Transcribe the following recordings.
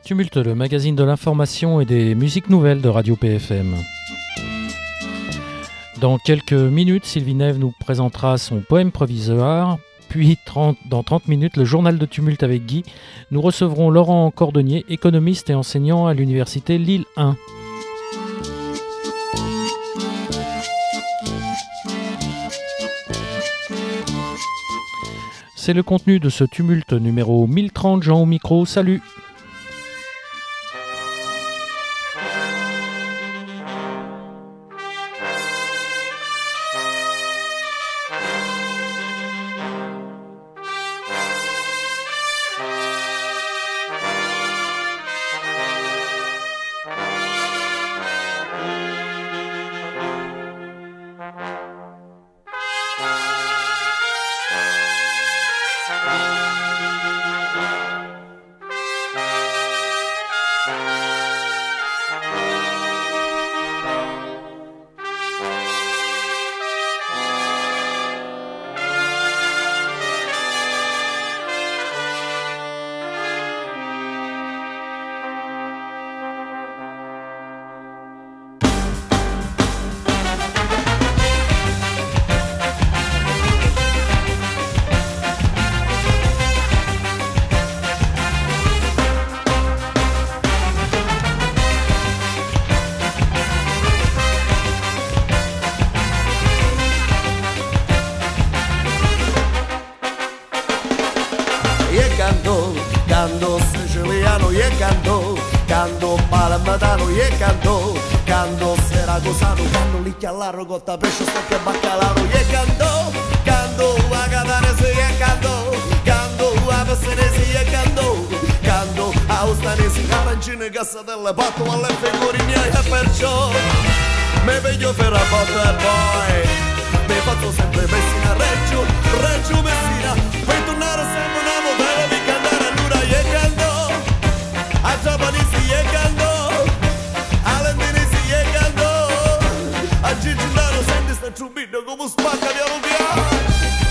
Tumulte, le magazine de l'information et des musiques nouvelles de Radio PFM. Dans quelques minutes, Sylvie Neve nous présentera son poème provisoire. Puis, dans 30 minutes, le journal de Tumulte avec Guy. Nous recevrons Laurent Cordonnier, économiste et enseignant à l'université Lille 1. C'est le contenu de ce Tumulte numéro 1030. Jean au micro, salut! Canto siciliano e canto palermitano e canto seragosano, canto licchia all'arrogotta, pesce, stocca e baccalaro e canto a catanese e canto a pessanese e canto a ustanesi, arancine, cassatelle, patto alle figure miei e perciò mi veglio per la botta e poi mi faccio sempre Messina, Reggio Messina, per tornare sempre una modella di cantare all'ura e canto a giapponesi e canto a londinesi e canto a Gigindano, senti sta ciubino come spacca piano piano.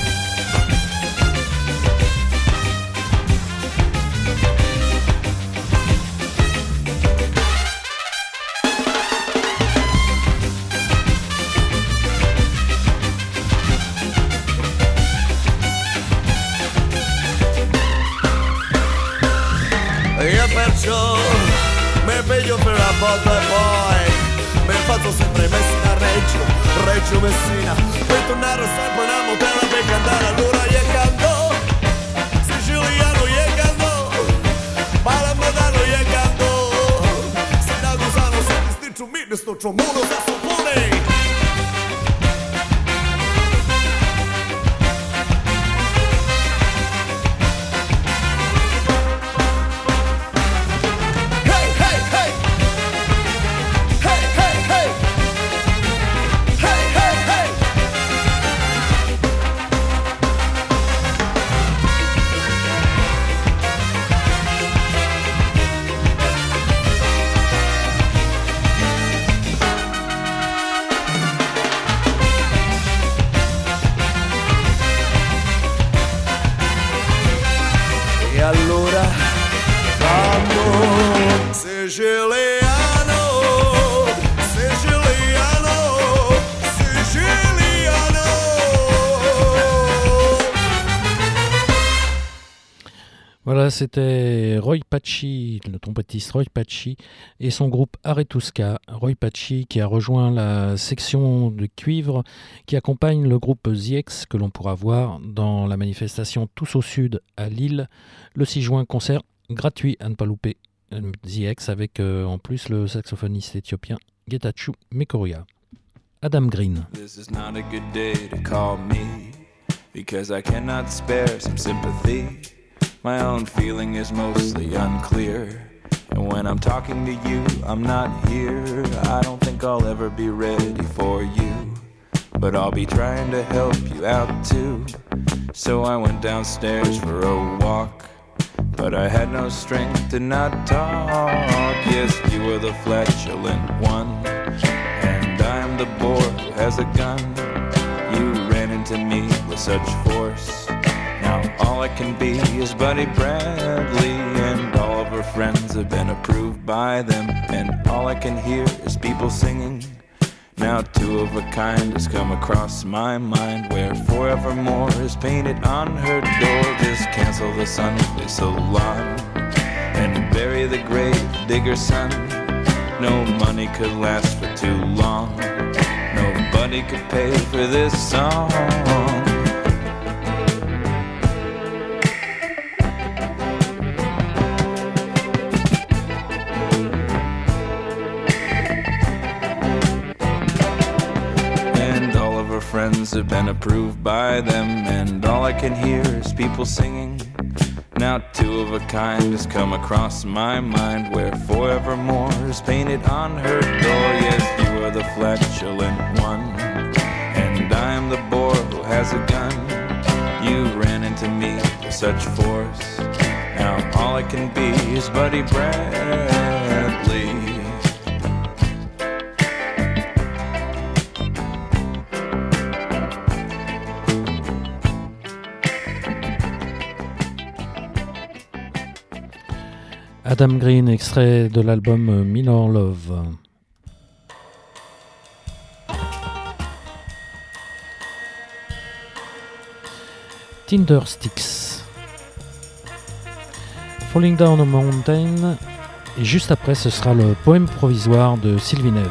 Perciò mi veglio per la botta e poi mi faccio sempre Messina, Reggio Messina, per tornare sempre una modella per cantare allora io canto siciliano io canto palermitano io canto siracusano, senti sti strumenti, sto trombone, sassofone. Voilà, c'était Roy Paci, le trompettiste Roy Paci et son groupe Aretuska. Roy Paci qui a rejoint la section de cuivre qui accompagne le groupe ZX que l'on pourra voir dans la manifestation Tous au Sud à Lille le 6 juin, concert gratuit à ne pas louper. ZX avec en plus le saxophoniste éthiopien Getachew Mekoria. Adam Green. This is not a good day to call me because I cannot spare some sympathy. My own feeling is mostly unclear, and when I'm talking to you, I'm not here. I don't think I'll ever be ready for you, but I'll be trying to help you out too. So I went downstairs for a walk, but I had no strength to not talk. Yes, you were the flatulent one, and I'm the boy who has a gun. You ran into me with such force. Now all I can be is Buddy Bradley, and all of her friends have been approved by them, and all I can hear is people singing. Now two of a kind has come across my mind, where forevermore is painted on her door. Just cancel the Sunday salon and bury the grave digger son. No money could last for too long. Nobody could pay for this song. Friends have been approved by them, and all I can hear is people singing. Now two of a kind has come across my mind, where forevermore is painted on her door. Yes, you are the flatulent one, and I am the boar who has a gun. You ran into me with such force. Now all I can be is Buddy Bradley. Adam Green, extrait de l'album Minor Love. Tindersticks. Falling Down a Mountain. Et juste après, ce sera le poème provisoire de Sylvie Neve.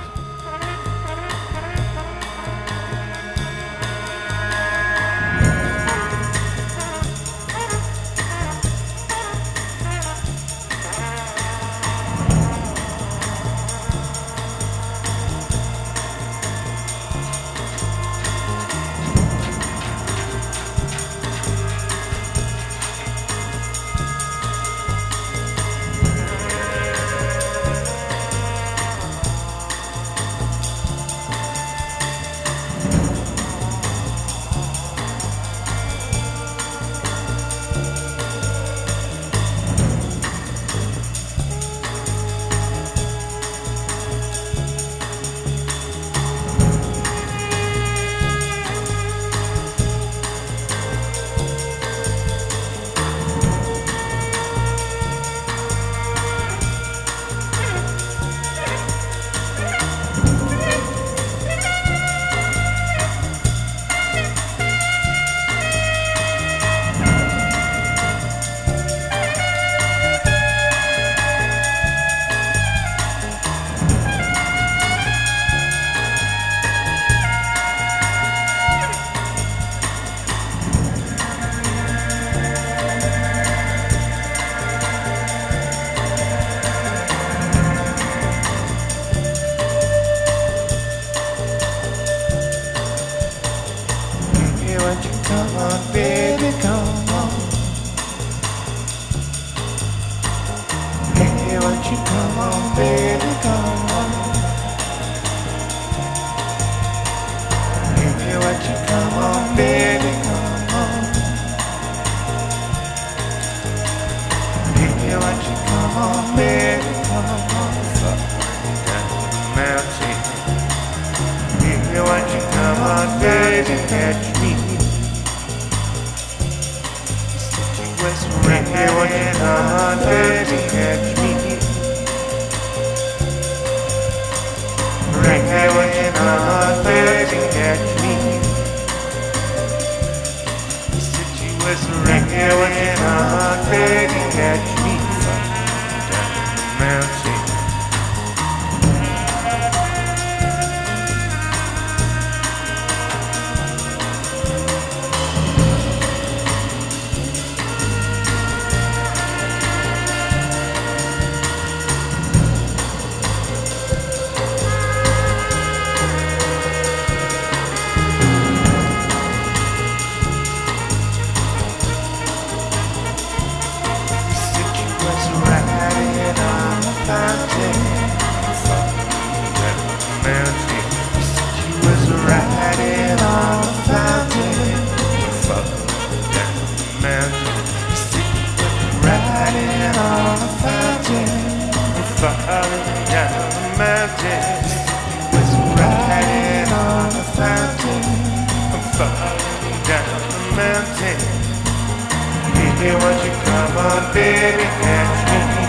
Baby, won't you come on, baby, catch me?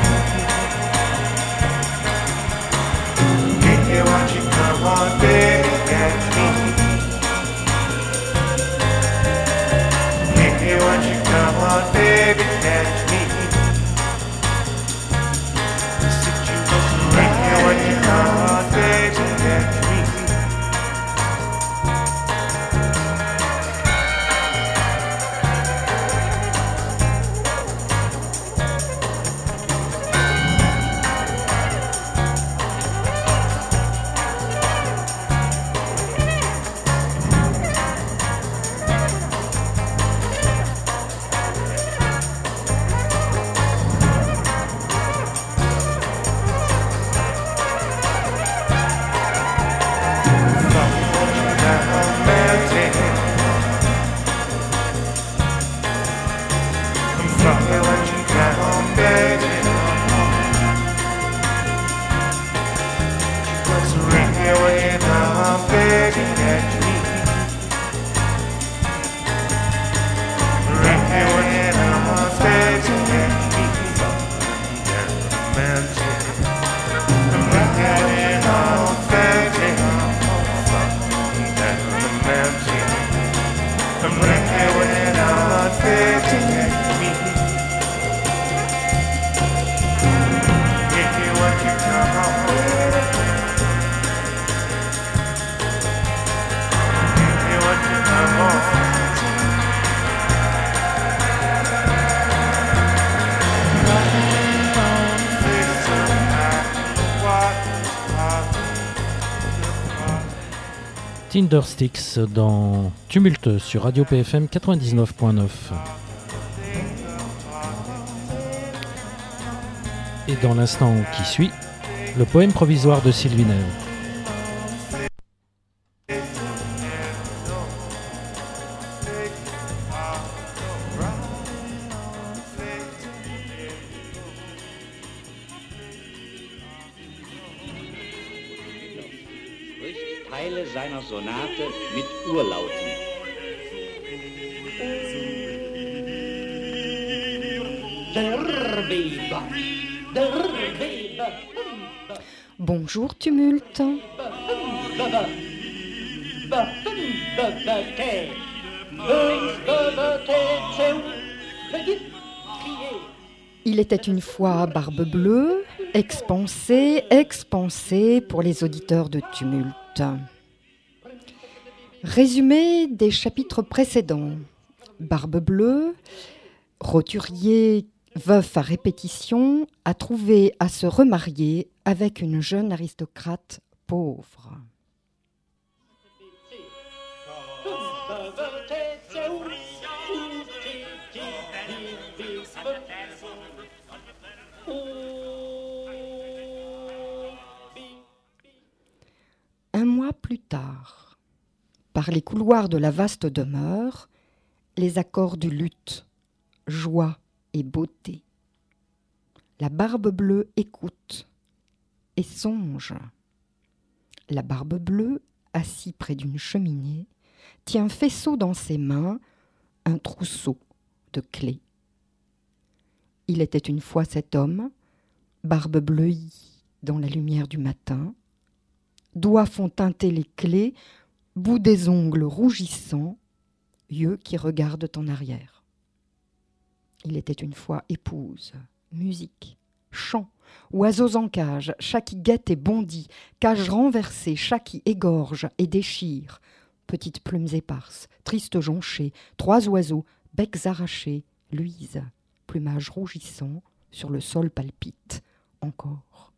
begging at me. Right here when I'm begging at me. There's a mansion. Right here when I'm begging. There's a mansion. Right here when I'm begging at me. Give me what you come on. Tindersticks dans Tumulte sur Radio PFM 99.9. Et dans l'instant qui suit, le poème provisoire de Sylvie Nève. Teile seiner Sonate mit Urlauten. Bonjour Tumulte. Il était une fois Barbe Bleue, expansé pour les auditeurs de Tumulte. Résumé des chapitres précédents. Barbe Bleue, roturier veuf à répétition, a trouvé à se remarier avec une jeune aristocrate pauvre. Un mois plus tard, par les couloirs de la vaste demeure, les accords du luth, joie et beauté. La Barbe Bleue écoute et songe. La Barbe Bleue, assis près d'une cheminée, tient faisceau dans ses mains un trousseau de clés. Il était une fois cet homme, barbe bleuie dans la lumière du matin, doigts font teinter les clés, bout des ongles rougissants, yeux qui regardent en arrière. Il était une fois épouse, musique, chant, oiseaux en cage, chat qui guette et bondit, cage renversée, chat qui égorge et déchire, petites plumes éparses, tristes jonchées, trois oiseaux, becs arrachés, luisent, plumage rougissant, sur le sol palpite, encore.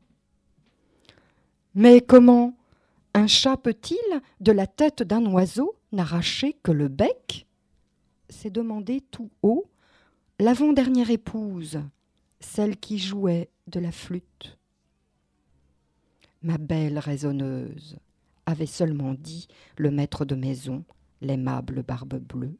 Mais comment un chat peut-il, de la tête d'un oiseau, n'arracher que le bec ? s'est demandé tout haut l'avant-dernière épouse, celle qui jouait de la flûte. Ma belle raisonneuse, avait seulement dit le maître de maison, l'aimable Barbe Bleue.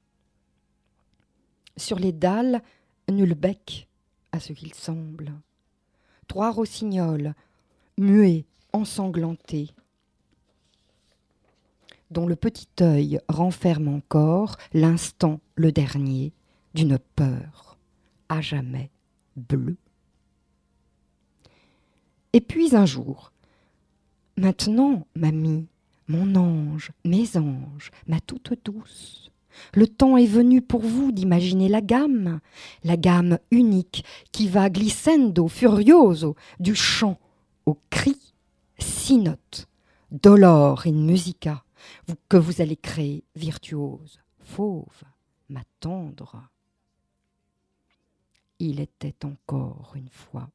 Sur les dalles, nul bec, à ce qu'il semble. Trois rossignols, muets, ensanglantés, dont le petit œil renferme encore l'instant, le dernier, d'une peur à jamais bleue. Et puis un jour, maintenant, mamie, mon ange, mes anges, ma toute douce, le temps est venu pour vous d'imaginer la gamme unique qui va glissando furioso du chant au cri, six notes, dolor in musica, que vous allez créer virtuose, fauve, ma tendre. Il était encore une fois.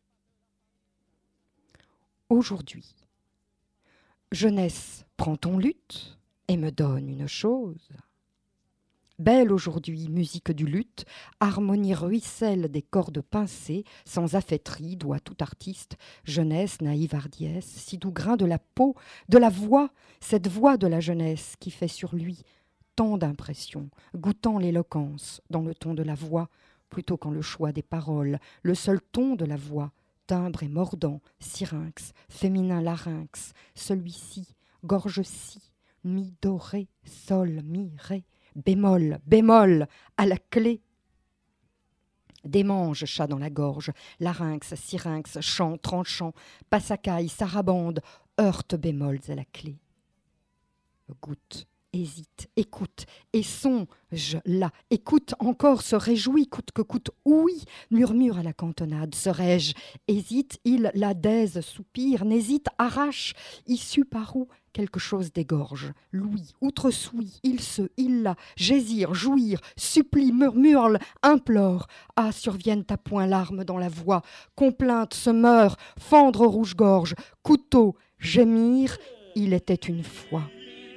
Aujourd'hui, jeunesse prend ton luth et me donne une chose. Belle aujourd'hui, musique du luth, harmonie ruisselle des cordes pincées, sans affaîtrie, doit tout artiste, jeunesse, naïve hardiesse, si doux grain de la peau, de la voix, cette voix de la jeunesse qui fait sur lui tant d'impressions, goûtant l'éloquence dans le ton de la voix, plutôt qu'en le choix des paroles, le seul ton de la voix, timbre et mordant, syrinx, féminin larynx, celui-ci, gorge si, mi, do, ré, sol, mi, ré, bémol, bémol, à la clé. Démange, chat dans la gorge, larynx, syrinx, chant, tranchant, passacaille, sarabande, heurte bémols à la clé. Goûte, hésite, écoute, et songe là, écoute encore, se réjouit, coûte que coûte, oui, murmure à la cantonade, serais-je, hésite, il la daise, soupire, n'hésite, arrache, issu par où quelque chose dégorge, louis, outre-souis, il la, gésire, jouir, supplie, murmure, implore, ah, surviennent à point larmes dans la voix, complainte se meurt, fendre rouge-gorge, couteau, gémir, il était une fois.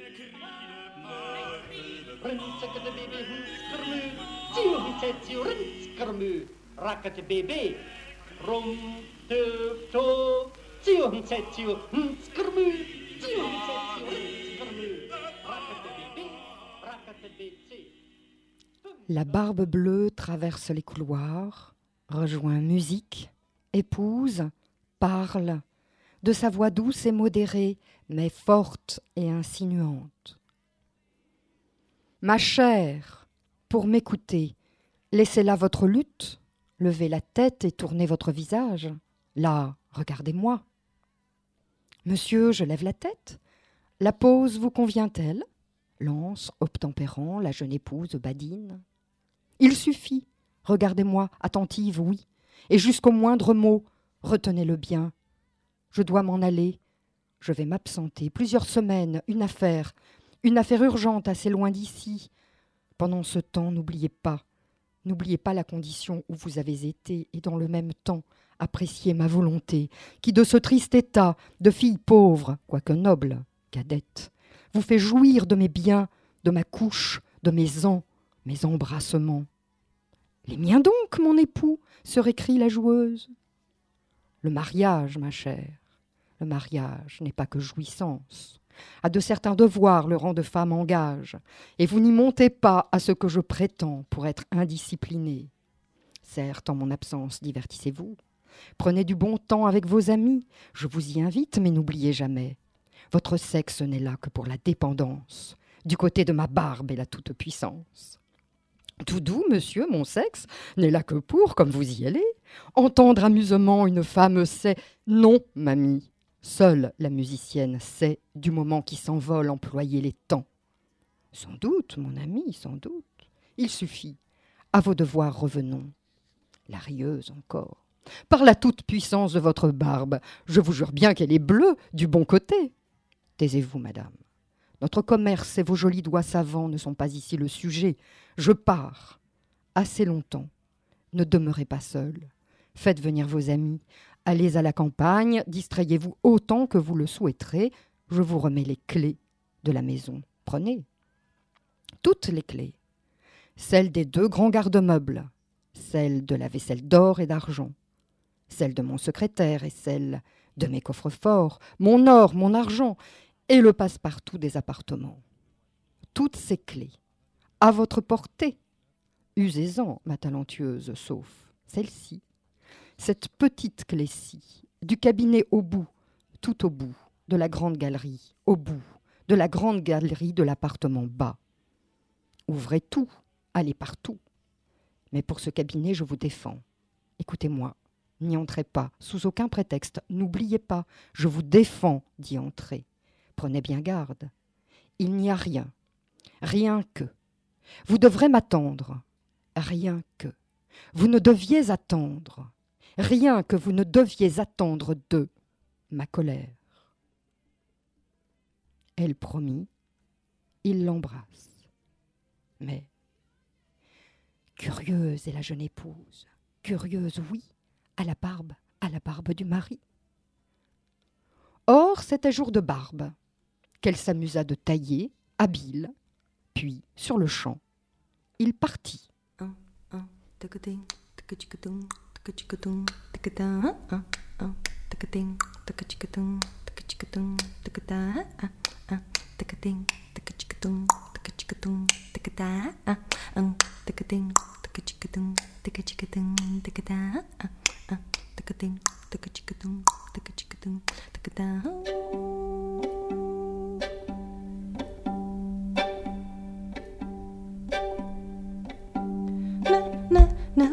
La barbe bleue traverse les couloirs, rejoint musique, épouse, parle, de sa voix douce et modérée, mais forte et insinuante. Ma chère, pour m'écouter, laissez là votre lutte, levez la tête et tournez votre visage. Là, regardez-moi. Monsieur, je lève la tête. La pose vous convient-elle? Lance, obtempérant, la jeune épouse badine. Il suffit, regardez-moi, attentive, oui, et jusqu'au moindre mot, retenez-le bien. Je dois m'en aller, je vais m'absenter plusieurs semaines, une affaire urgente assez loin d'ici. Pendant ce temps, n'oubliez pas la condition où vous avez été, et dans le même temps, appréciez ma volonté, qui de ce triste état de fille pauvre, quoique noble, cadette, vous fait jouir de mes biens, de ma couche, de mes embrassements. Les miens donc, mon époux, se récrie la joueuse. Le mariage, ma chère, le mariage n'est pas que jouissance. À de certains devoirs, le rang de femme engage, et vous n'y montez pas à ce que je prétends pour être indisciplinée. Certes, en mon absence, divertissez-vous. Prenez du bon temps avec vos amis, je vous y invite, mais n'oubliez jamais. Votre sexe n'est là que pour la dépendance, du côté de ma barbe et la toute-puissance. Tout doux, monsieur, mon sexe, n'est là que pour, comme vous y allez, entendre amusement une femme sait. Non, mamie, seule la musicienne sait, du moment qui s'envole, employer les temps. Sans doute, mon ami, sans doute. Il suffit. À vos devoirs revenons. La rieuse encore. Par la toute-puissance de votre barbe, je vous jure bien qu'elle est bleue du bon côté. Taisez-vous, madame. Notre commerce et vos jolis doigts savants ne sont pas ici le sujet. Je pars. Assez longtemps. Ne demeurez pas seul. Faites venir vos amis. Allez à la campagne, distrayez-vous autant que vous le souhaiterez. Je vous remets les clés de la maison. Prenez. Toutes les clés. Celles des 2 grands garde-meubles. Celle de la vaisselle d'or et d'argent. Celle de mon secrétaire et celle de mes coffres-forts. Mon or, mon argent et le passe-partout des appartements. Toutes ces clés, à votre portée. Usez-en, ma talentueuse, sauf celle-ci. Cette petite clé-ci, du cabinet au bout, tout au bout, de la grande galerie, au bout, de la grande galerie de l'appartement bas. Ouvrez tout, allez partout. Mais pour ce cabinet, je vous défends. Écoutez-moi, n'y entrez pas, sous aucun prétexte. N'oubliez pas, je vous défends d'y entrer. Prenez bien garde. Il n'y a rien. Rien que. Vous devrez m'attendre. Rien que. Vous ne deviez attendre. Rien que vous ne deviez attendre de ma colère. Elle promit. Il l'embrasse. Mais, curieuse est la jeune épouse. Curieuse, oui, à la barbe du mari. Or, c'était jour de barbe, qu'elle s'amusa de tailler, habile, puis, sur le champ, il partit.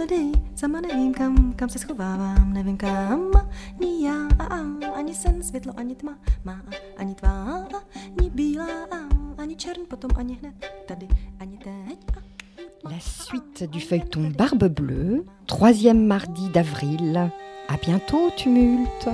Holiday, sama nevím kam se schovávám, nevím kam, ni já, ani sen, světlo, ani tma, má, ani tvá, ni bílá, ani čern, potom ani hned, tady, ani teď. La suite du feuilleton Barbe Bleue, 3e mardi d'avril. À bientôt, Tumulte.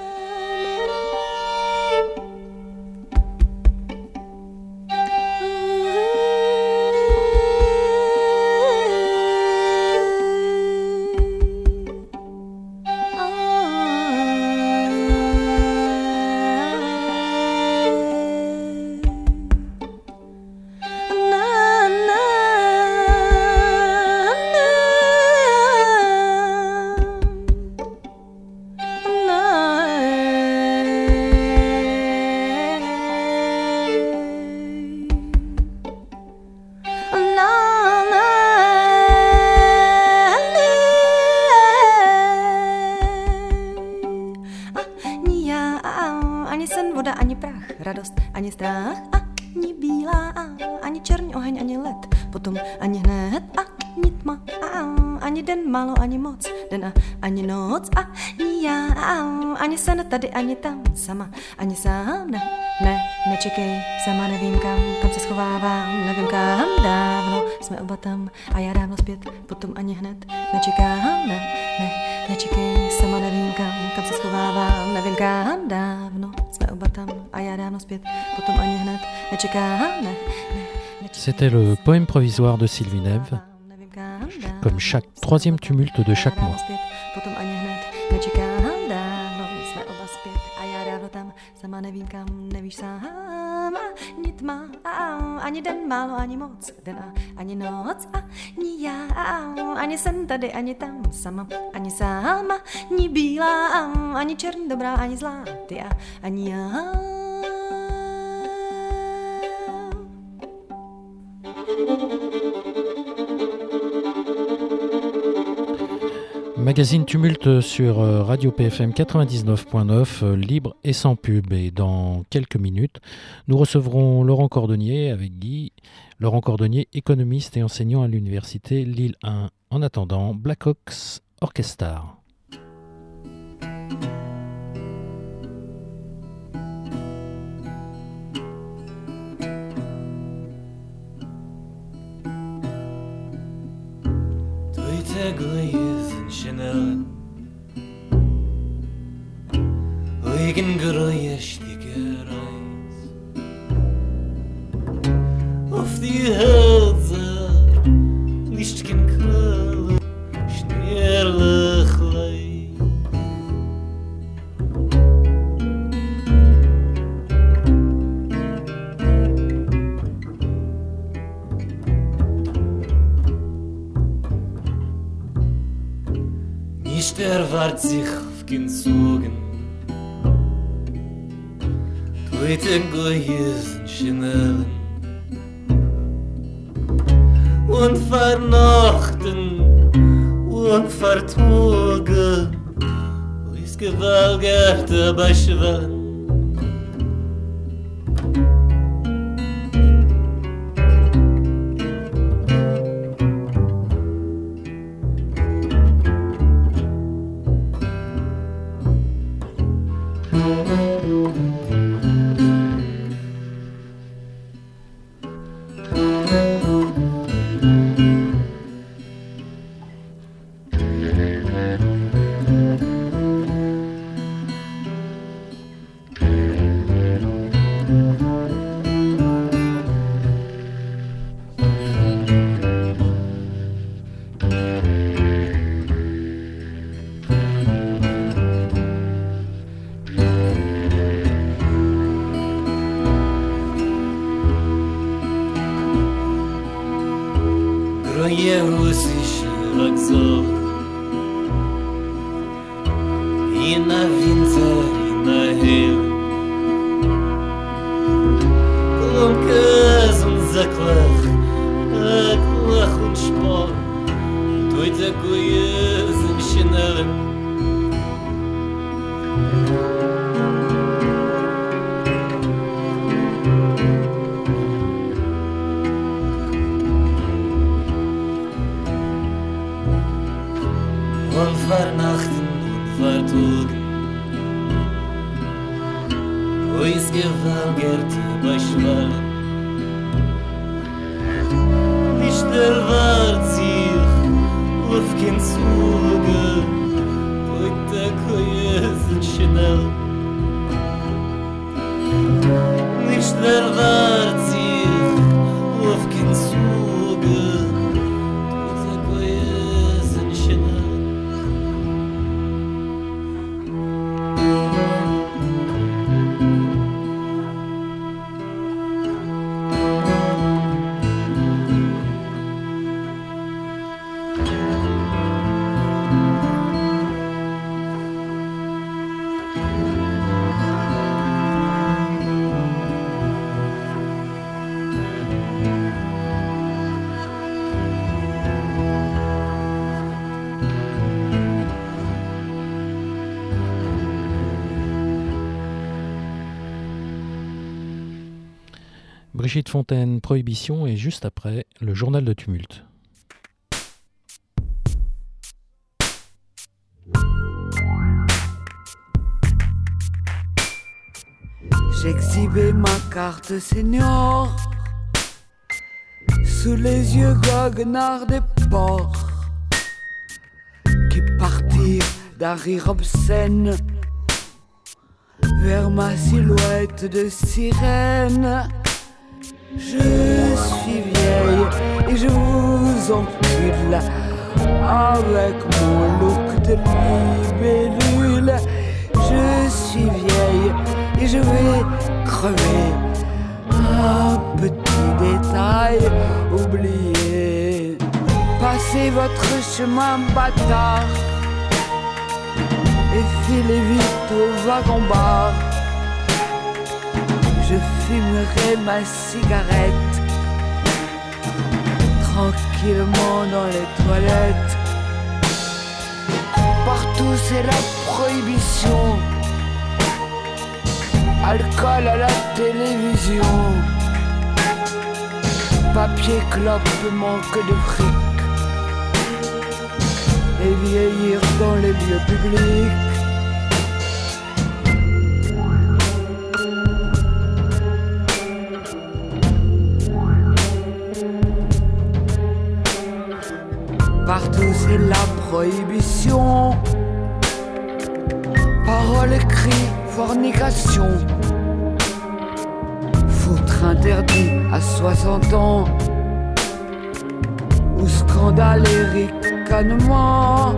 Tady ani tam, sama, ani sám, nečekej, sama nevím kam se schovávám, nevím kam, dávno jsme oba tam a já dávno zpět, potom ani hned, nečekám, nečekej, sama nevím kam se schovávám, nevím kam, dávno jsme oba tam a já dávno zpět, potom ani hned, nečekám, C'était le poème provisoire de Sylvie Neve, comme chaque troisième tumulte de chaque mois. Sama nevím kam, nevíš sám, ani tma, ani den, málo, ani moc, den ani noc, ani já, ani sen tady, ani tam, sama, ani sáma, ani bílá, ani černý, dobrá, ani zlá, ty ani já. Magazine Tumulte sur Radio PFM 99.9, libre et sans pub. Et dans quelques minutes, nous recevrons Laurent Cordonnier avec Guy. Laurent Cordonnier, économiste et enseignant à l'université Lille 1. En attendant, Blackhawks Orchestra. Uygun gırıyaş digerais Auf die Hölzer Lichtgen krallen Schnierlich lei Nicht erwart sich auf den Zugen Heute goyes Chanel und vernachten und vertogen Is gewalgerte bei Schwan beschwellen. Nicht der Wart sich auf kein Zuge, und der Koje sind schnell. Nicht der Wart sich auf kein Zuge, und der Koje sind schnell. Brigitte Fontaine, Prohibition, et juste après, le journal de tumulte. J'exhibais ma carte senior sous les yeux goguenards des porcs qui partirent d'un rire obscène vers ma silhouette de sirène. Je suis vieille et je vous encule avec mon look de libellule. Je suis vieille et je vais crever. Un petit détail oublié. Passez votre chemin bâtard et filez vite au wagon-bar. Je fumerai ma cigarette tranquillement dans les toilettes. Partout c'est la prohibition. Alcool à la télévision. Papier clope manque de fric. Et vieillir dans les lieux publics. Partout c'est la prohibition. Paroles, écrits, fornication. Foutre interdit à 60 ans. Ou scandale et ricanement.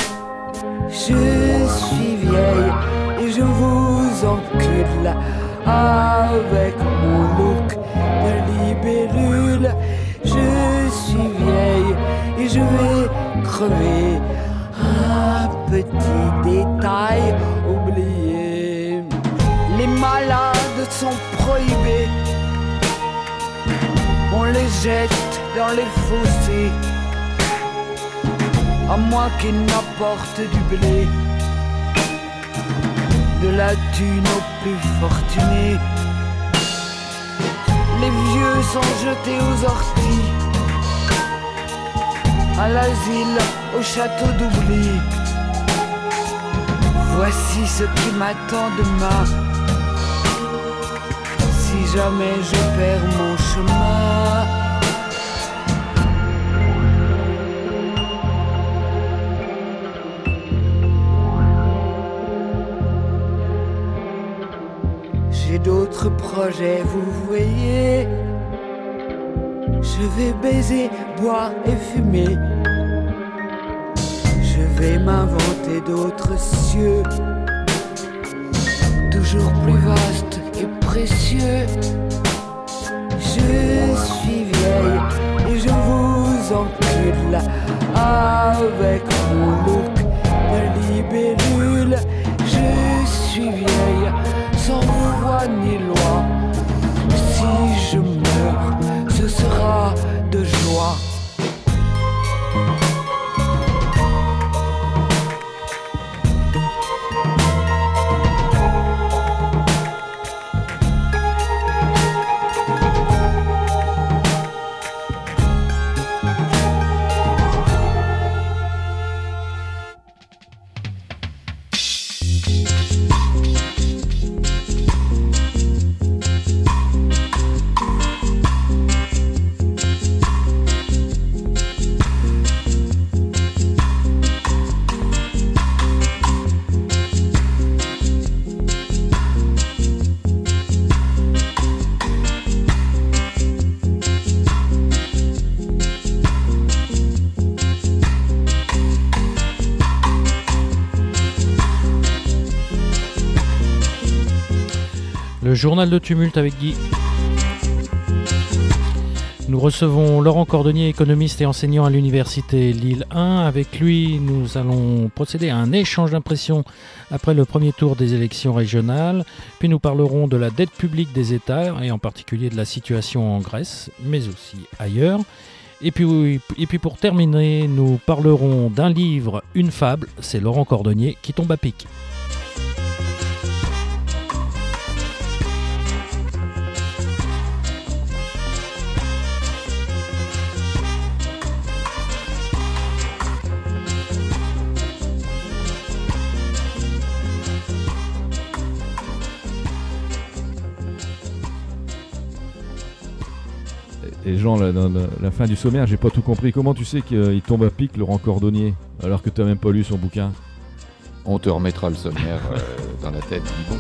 Je suis vieille et je vous encule avec mon look de libellule. Je suis vieille et je vais crever. Un petit détail oublié. Les malades sont prohibés. On les jette dans les fossés, à moins qu'ils n'apportent du blé, de la thune aux plus fortunés. Les vieux sont jetés aux orties, à l'asile, au château d'oubli. Voici ce qui m'attend demain, si jamais je perds mon chemin. J'ai d'autres projets, vous voyez. Je vais baiser, boire et fumer. Je vais m'inventer d'autres cieux, toujours plus vastes et précieux. Je suis vieille et je vous encule avec mon look de libellule. Je suis vieille sans voix ni loi. Si je meurs, ce sera de joie. journal de tumulte avec Guy. Nous recevons Laurent Cordonnier, économiste et enseignant à l'université Lille 1. Avec lui, nous allons procéder à un échange d'impressions après le premier tour des élections régionales. Puis nous parlerons de la dette publique des États et en particulier de la situation en Grèce, mais aussi ailleurs. Et puis pour terminer, nous parlerons d'un livre, une fable. C'est Laurent Cordonnier qui tombe à pic. Et Jean, là, dans la fin du sommaire, j'ai pas tout compris. Comment tu sais qu'il tombe à pic, Laurent Cordonnier, alors que tu n'as même pas lu son bouquin? On te remettra le sommaire dans la tête, dis bon.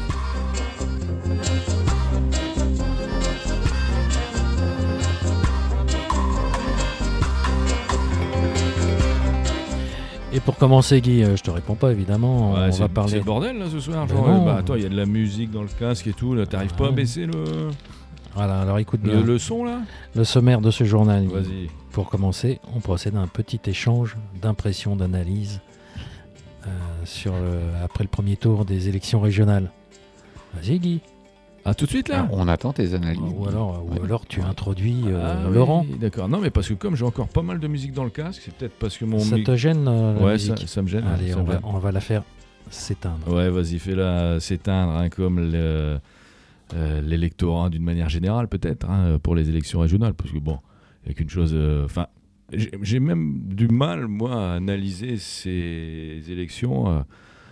Et pour commencer, Guy, je te réponds pas évidemment. Ouais, on va parler. C'est le bordel là ce soir. Attends, il y a de la musique dans le casque et tout. Là, t'arrives pas à baisser le. Voilà, alors écoute bien. Le son là. Le sommaire de ce journal. Vas-y. Pour commencer, on procède à un petit échange d'impressions, d'analyse après le premier tour des élections régionales. Vas-y, Guy. Ah, tout de suite là. On attend tes analyses. Ou alors tu introduis Laurent. Oui, d'accord. Non, mais parce que comme j'ai encore pas mal de musique dans le casque, c'est peut-être parce que mon. Ça te gêne la ouais, musique. Ça me gêne. Allez, on va la faire s'éteindre. Ouais, vas-y, fais-la s'éteindre, hein, comme l'électorat d'une manière générale, peut-être, hein, pour les élections régionales. Parce que bon, il n'y a qu'une chose. Enfin, j'ai même du mal, moi, à analyser ces élections,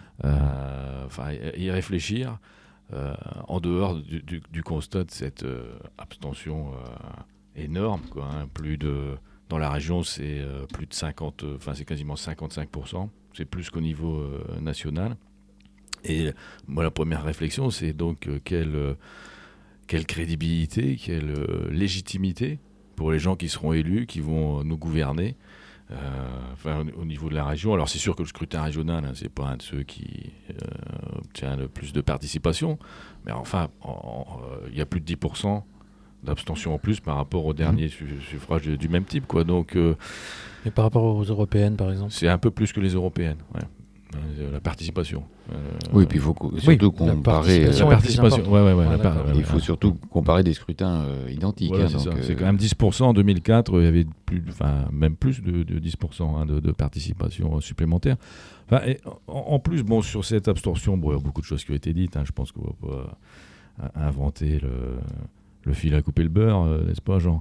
y réfléchir. En dehors du constat de cette abstention énorme, quoi, hein, dans la région c'est plus de 50, c'est quasiment 55%, c'est plus qu'au niveau national. Et moi la première réflexion c'est donc quelle crédibilité, quelle légitimité pour les gens qui seront élus, qui vont nous gouverner. Au niveau de la région, alors c'est sûr que le scrutin régional, hein, c'est pas un de ceux qui obtient le plus de participation, mais enfin, il y a plus de 10% d'abstention en plus par rapport au dernier suffrage du même type, quoi. Donc, et par rapport aux européennes, par exemple, c'est un peu plus que les européennes, ouais. La participation. Oui, puis il faut surtout comparer la participation. Il faut surtout comparer des scrutins identiques. Voilà, c'est quand même 10%. En 2004, il y avait même plus de 10% de participation supplémentaire. En plus, bon, sur cette abstention, il y a beaucoup de choses qui ont été dites. Hein, je pense qu'on ne va pas inventer le fil à couper le beurre, n'est-ce pas, Jean?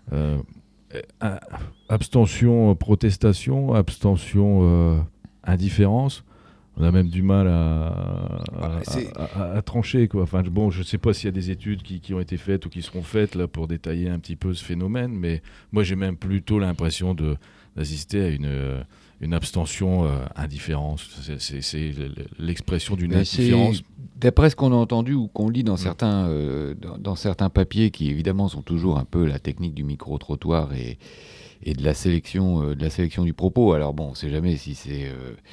Abstention, protestation, abstention, indifférence. On a même du mal à trancher, quoi. Enfin, bon, je ne sais pas s'il y a des études qui ont été faites ou qui seront faites là, pour détailler un petit peu ce phénomène, mais moi j'ai même plutôt l'impression d'assister à une abstention indifférence. C'est l'expression d'une indifférence. D'après ce qu'on a entendu ou qu'on lit dans certains papiers qui évidemment sont toujours un peu la technique du micro-trottoir et de la sélection du propos. Alors bon, on ne sait jamais si c'est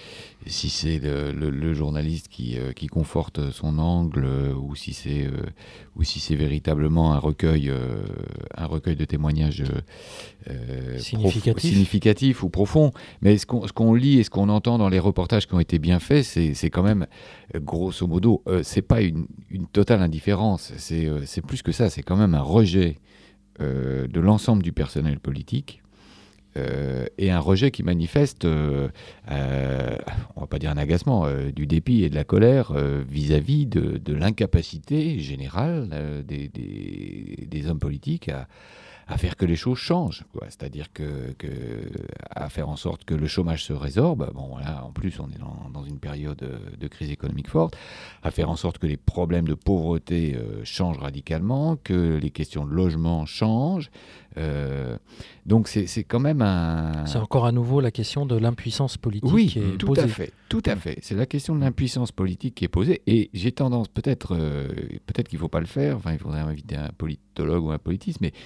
le journaliste qui conforte son angle ou si c'est véritablement un recueil de témoignages significatifs ou profonds. Mais ce qu'on lit et ce qu'on entend dans les reportages qui ont été bien faits, c'est quand même grosso modo, c'est pas une totale indifférence. C'est plus que ça. C'est quand même un rejet de l'ensemble du personnel politique. Et un rejet qui manifeste, on va pas dire un agacement, du dépit et de la colère vis-à-vis de l'incapacité générale des hommes politiques à faire que les choses changent, quoi. C'est-à-dire à faire en sorte que le chômage se résorbe. Bon, voilà, en plus, on est dans une période de crise économique forte. À faire en sorte que les problèmes de pauvreté changent radicalement, que les questions de logement changent. Donc c'est quand même un... C'est encore à nouveau la question de l'impuissance politique qui est tout posée. Tout à fait. C'est la question de l'impuissance politique qui est posée. Et j'ai tendance, peut-être qu'il ne faut pas le faire, enfin il faudrait inviter un politologue ou un politiste, mais j'ai tendance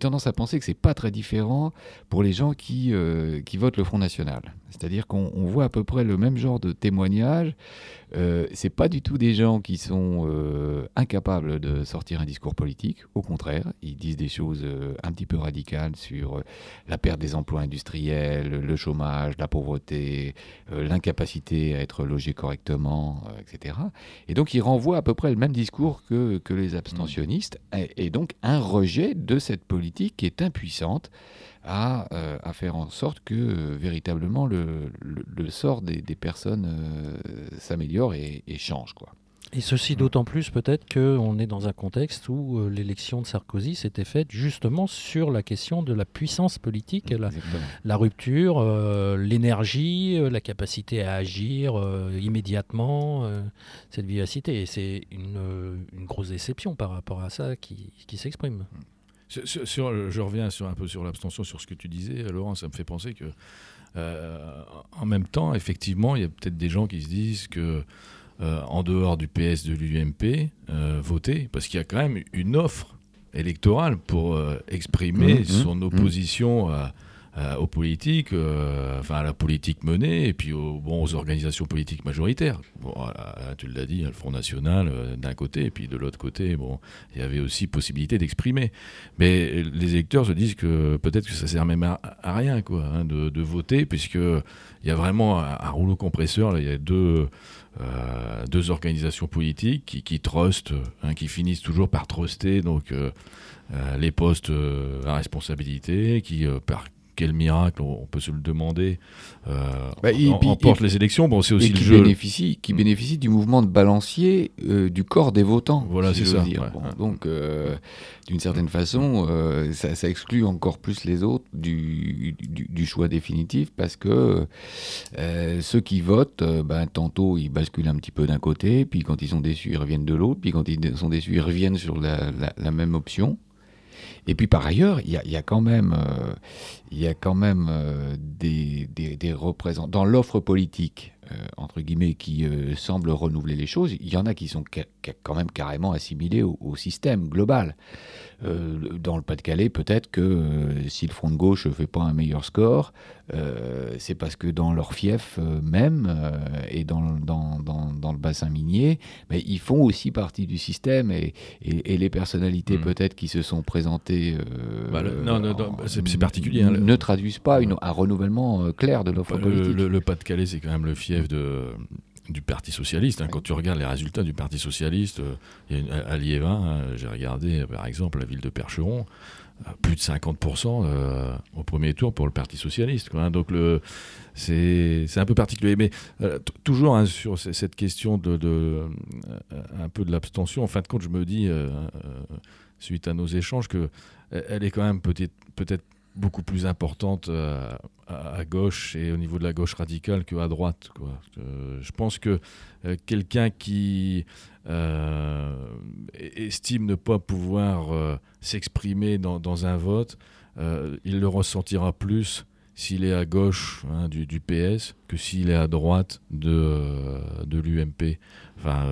tendance à penser que c'est pas très différent pour les gens qui votent le Front National. C'est-à-dire qu'on voit à peu près le même genre de témoignages. C'est pas du tout des gens qui sont incapables de sortir un discours politique. Au contraire, ils disent des choses un petit peu radicales sur la perte des emplois industriels, le chômage, la pauvreté, l'incapacité à être logé correctement, etc. Et donc, ils renvoient à peu près le même discours que les abstentionnistes, et donc un rejet de cette politique qui est impuissante à faire en sorte que véritablement le sort des personnes s'améliore et change, quoi. Et ceci d'autant plus peut-être qu'on est dans un contexte où l'élection de Sarkozy s'était faite justement sur la question de la puissance politique, la rupture, l'énergie, la capacité à agir immédiatement, cette vivacité. Et c'est une grosse déception par rapport à ça qui s'exprime. Je reviens un peu sur l'abstention, sur ce que tu disais, Laurent. Ça me fait penser que, en même temps, effectivement, il y a peut-être des gens qui se disent que, en dehors du PS, de l'UMP, voter, parce qu'il y a quand même une offre électorale pour exprimer son opposition aux politiques, à la politique menée, et puis aux organisations politiques majoritaires. Bon, tu l'as dit, le Front National d'un côté, et puis de l'autre côté, il y avait aussi possibilité d'exprimer. Mais les électeurs se disent que peut-être que ça sert même à rien, quoi, de voter, puisqu'il y a vraiment un rouleau compresseur. Là, il y a deux organisations politiques qui trustent, qui finissent toujours par truster donc, les postes à responsabilité, qui par quel miracle, on peut se le demander, emporte les élections. Bon, c'est aussi le jeu. Qui bénéficie du mouvement de balancier du corps des votants. Voilà, c'est ça. Ouais. Bon, donc, d'une certaine façon, ça exclut encore plus les autres du choix définitif, parce que ceux qui votent, tantôt ils basculent un petit peu d'un côté, puis quand ils sont déçus, ils reviennent de l'autre, puis quand ils sont déçus, ils reviennent sur la même option. Et puis par ailleurs, il y a quand même des représentants dans l'offre politique, entre guillemets, qui semblent renouveler les choses. Il y en a qui sont quand même carrément assimilés au système global. Dans le Pas-de-Calais, peut-être que si le Front de gauche ne fait pas un meilleur score, c'est parce que dans leur fief même, et dans le bassin minier, mais ils font aussi partie du système, et les personnalités peut-être qui se sont présentées c'est particulier, ne traduisent pas un renouvellement clair de l'offre politique. Le Pas-de-Calais, c'est quand même le fief du Parti Socialiste. Quand tu regardes les résultats du Parti Socialiste, à Liévin, j'ai regardé par exemple la ville de Percheron, plus de 50% au premier tour pour le Parti Socialiste, quoi. Donc c'est un peu particulier. Mais toujours sur cette question un peu de l'abstention, en fin de compte, je me dis, suite à nos échanges, qu'elle est quand même peut-être beaucoup plus importante à gauche et au niveau de la gauche radicale qu'à droite, quoi. Je pense que quelqu'un qui estime ne pas pouvoir s'exprimer dans un vote, il le ressentira plus s'il est à gauche du PS que s'il est à droite de l'UMP. Enfin,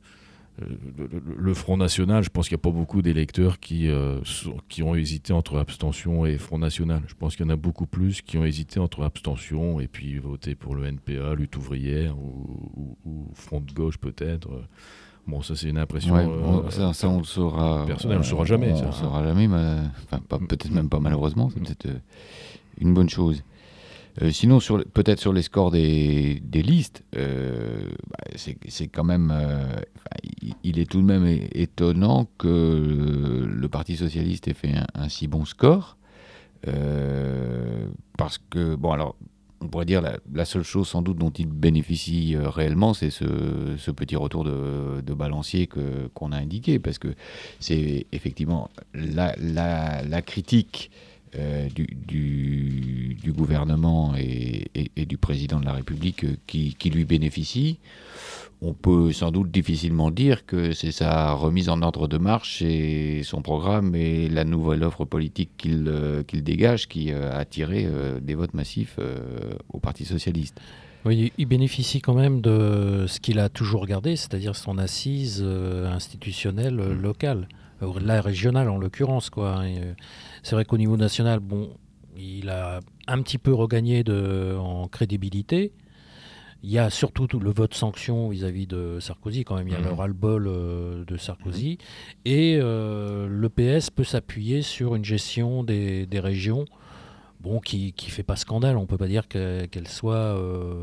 le Front National, je pense qu'il n'y a pas beaucoup d'électeurs qui ont hésité entre abstention et Front National. Je pense qu'il y en a beaucoup plus qui ont hésité entre abstention et puis voter pour le NPA, Lutte ouvrière ou Front de gauche peut-être. Bon, ça c'est une impression ça on le saura personnelle, on le saura jamais. On le saura jamais, peut-être même pas malheureusement, c'est peut-être une bonne chose. Sinon, peut-être sur les scores des listes, c'est quand même... il est tout de même étonnant que le Parti Socialiste ait fait un si bon score. Parce que, on pourrait dire la seule chose sans doute dont il bénéficie réellement, c'est ce petit retour de balancier qu'on a indiqué. Parce que c'est effectivement la critique du gouvernement et du président de la République qui lui bénéficie. On peut sans doute difficilement dire que c'est sa remise en ordre de marche et son programme et la nouvelle offre politique qu'il dégage qui a attiré des votes massifs au Parti Socialiste. Oui, il bénéficie quand même de ce qu'il a toujours gardé, c'est-à-dire son assise institutionnelle locale. la régionale en l'occurrence, quoi. Et, c'est vrai qu'au niveau national, bon, il a un petit peu regagné en crédibilité. Il y a surtout tout le vote sanction vis-à-vis de Sarkozy, quand même. Il y a le ras-le-bol de Sarkozy. Et le PS peut s'appuyer sur une gestion des régions qui ne fait pas scandale. On ne peut pas dire qu'elle soit...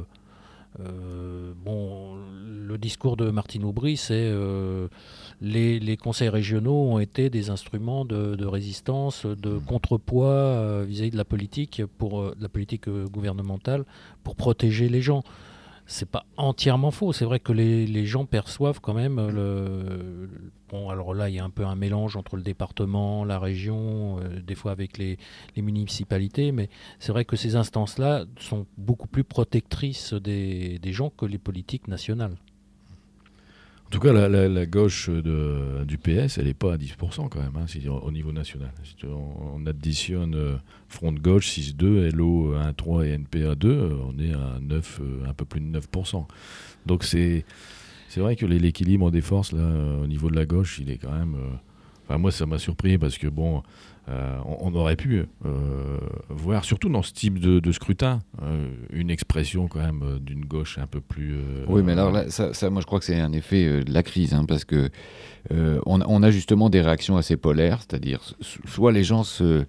le discours de Martine Aubry, c'est les conseils régionaux ont été des instruments de résistance, de contrepoids vis-à-vis de la politique, la politique gouvernementale, pour protéger les gens. C'est pas entièrement faux. C'est vrai que les gens perçoivent quand même bon, alors là, il y a un peu un mélange entre le département, la région, des fois avec les municipalités, mais c'est vrai que ces instances-là sont beaucoup plus protectrices des gens que les politiques nationales. En tout cas, la gauche du PS, elle n'est pas à 10% quand même, au niveau national. Si on additionne Front de gauche 6,2, LO 1,3 et NPA 2, on est à 9, un peu plus de 9%. Donc c'est vrai que l'équilibre des forces là, au niveau de la gauche, il est quand même... moi, ça m'a surpris parce que bon... on aurait pu voir, surtout dans ce type de scrutin, une expression quand même d'une gauche un peu plus... oui, mais alors là, ça, moi je crois que c'est un effet de la crise, parce que on a justement des réactions assez polaires, c'est-à-dire soit les gens sont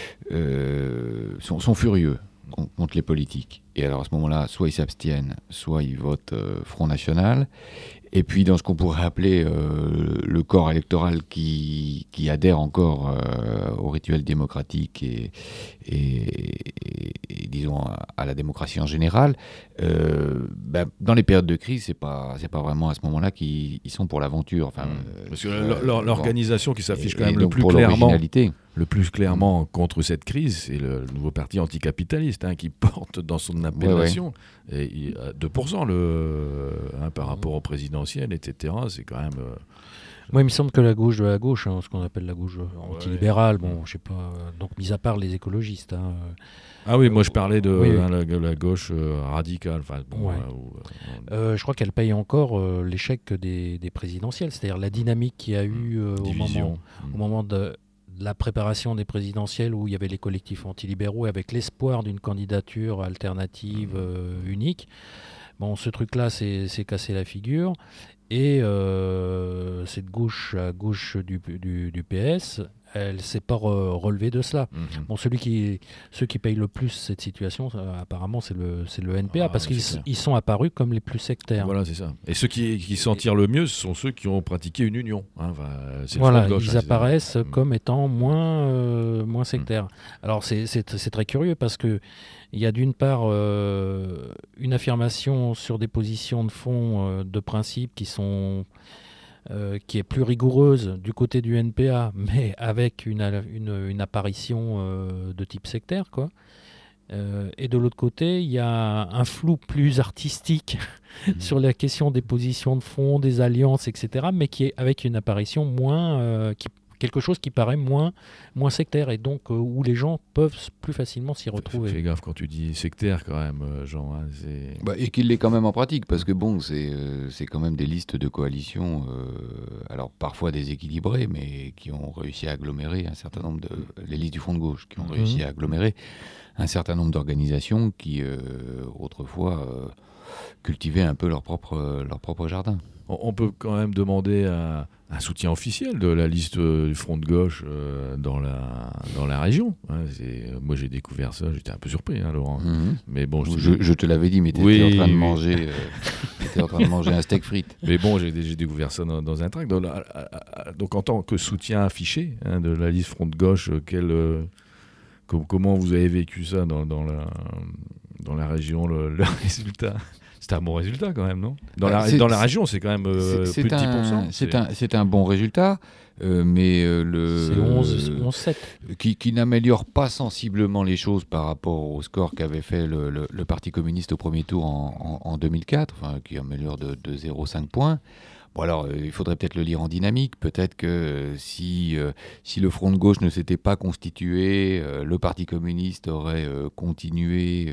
furieux contre les politiques, et alors à ce moment-là, soit ils s'abstiennent, soit ils votent Front National. Et puis dans ce qu'on pourrait appeler le corps électoral qui adhère encore au rituel démocratique et disons à la démocratie en général, dans les périodes de crise, c'est pas vraiment à ce moment-là qu'ils sont pour l'aventure. Parce que l'organisation qui s'affiche quand même le plus clairement contre cette crise, c'est le nouveau parti anticapitaliste qui porte dans son appellation et 2% par rapport au présidentiel, etc. C'est quand même... Moi, il me semble que la gauche de la gauche, ce qu'on appelle la gauche antilibérale, je sais pas, donc mis à part les écologistes. Ah oui, moi je parlais de la gauche radicale. Je crois qu'elle paye encore l'échec des présidentielles, c'est-à-dire la dynamique qu'il y a eu au moment de la préparation des présidentielles où il y avait les collectifs antilibéraux avec l'espoir d'une candidature alternative unique. Bon, ce truc-là s'est cassé la figure. Et cette gauche à gauche du PS, elle ne s'est pas relevée de cela. Bon, ceux qui payent le plus cette situation, apparemment, c'est le NPA, parce qu'ils sont apparus comme les plus sectaires. Voilà, c'est ça. Et ceux qui s'en tirent le mieux, ce sont ceux qui ont pratiqué une union. Voilà, ils apparaissent comme étant moins sectaires. Alors, c'est très curieux, parce que il y a d'une part une affirmation sur des positions de fond, de principe qui est plus rigoureuse du côté du NPA, mais avec une apparition de type sectaire, quoi. Et de l'autre côté, il y a un flou plus artistique sur la question des positions de fond, des alliances, etc., mais qui est avec une apparition quelque chose qui paraît moins sectaire, et donc où les gens peuvent plus facilement s'y retrouver. Fais gaffe quand tu dis sectaire quand même, Jean. Et qu'il l'est quand même en pratique, parce que bon, c'est quand même des listes de coalitions, alors parfois déséquilibrées, mais qui ont réussi à agglomérer un certain nombre les listes du Front de gauche, qui ont réussi à agglomérer un certain nombre d'organisations qui autrefois cultivaient un peu leur propre jardin. On peut quand même demander un soutien officiel de la liste du Front de gauche dans la région. Moi, j'ai découvert ça, j'étais un peu surpris, Laurent. Mais bon, je te l'avais dit, mais tu étais en train de manger. T'étais en train de manger un steak frites. Mais bon, j'ai découvert ça dans un tract. Donc, en tant que soutien affiché de la liste Front de gauche, comment vous avez vécu ça dans la région, le résultat? C'est un bon résultat quand même, non ? Dans la région, c'est quand même plus de 10%. C'est un bon résultat, mais c'est 11-7. Qui n'améliore pas sensiblement les choses par rapport au score qu'avait fait le Parti communiste au premier tour en 2004, qui améliore de 0,5 points. Bon alors, il faudrait peut-être le lire en dynamique. Peut-être que si le Front de gauche ne s'était pas constitué, le Parti communiste aurait continué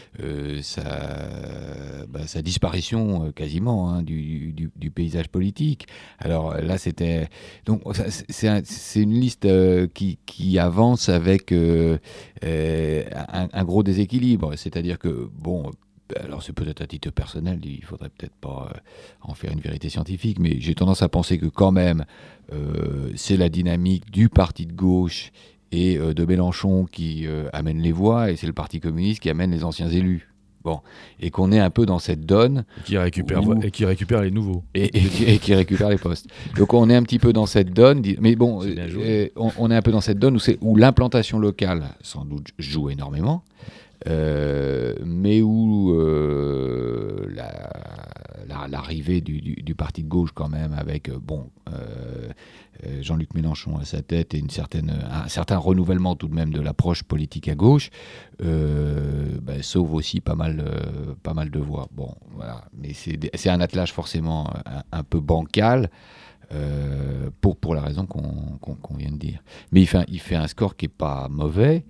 sa disparition quasiment du paysage politique. Alors là, c'était... Donc c'est une liste qui avance avec un gros déséquilibre. C'est-à-dire que, bon... Alors c'est peut-être à titre personnel, il faudrait peut-être pas en faire une vérité scientifique, mais j'ai tendance à penser que quand même c'est la dynamique du parti de gauche et de Mélenchon qui amène les voix, et c'est le Parti communiste qui amène les anciens élus. Bon, et qu'on est un peu dans cette donne qui récupère les nouveaux et qui récupère les postes. Donc on est un petit peu dans cette donne, mais bon, on est un peu dans cette donne où l'implantation locale sans doute joue énormément. Mais où l'arrivée du parti de gauche quand même avec Jean-Luc Mélenchon à sa tête et un certain renouvellement tout de même de l'approche politique à gauche sauve aussi pas mal de voix. Bon, voilà. Mais c'est un attelage forcément un peu bancal pour la raison qu'on vient de dire. Mais il fait un score qui est pas mauvais.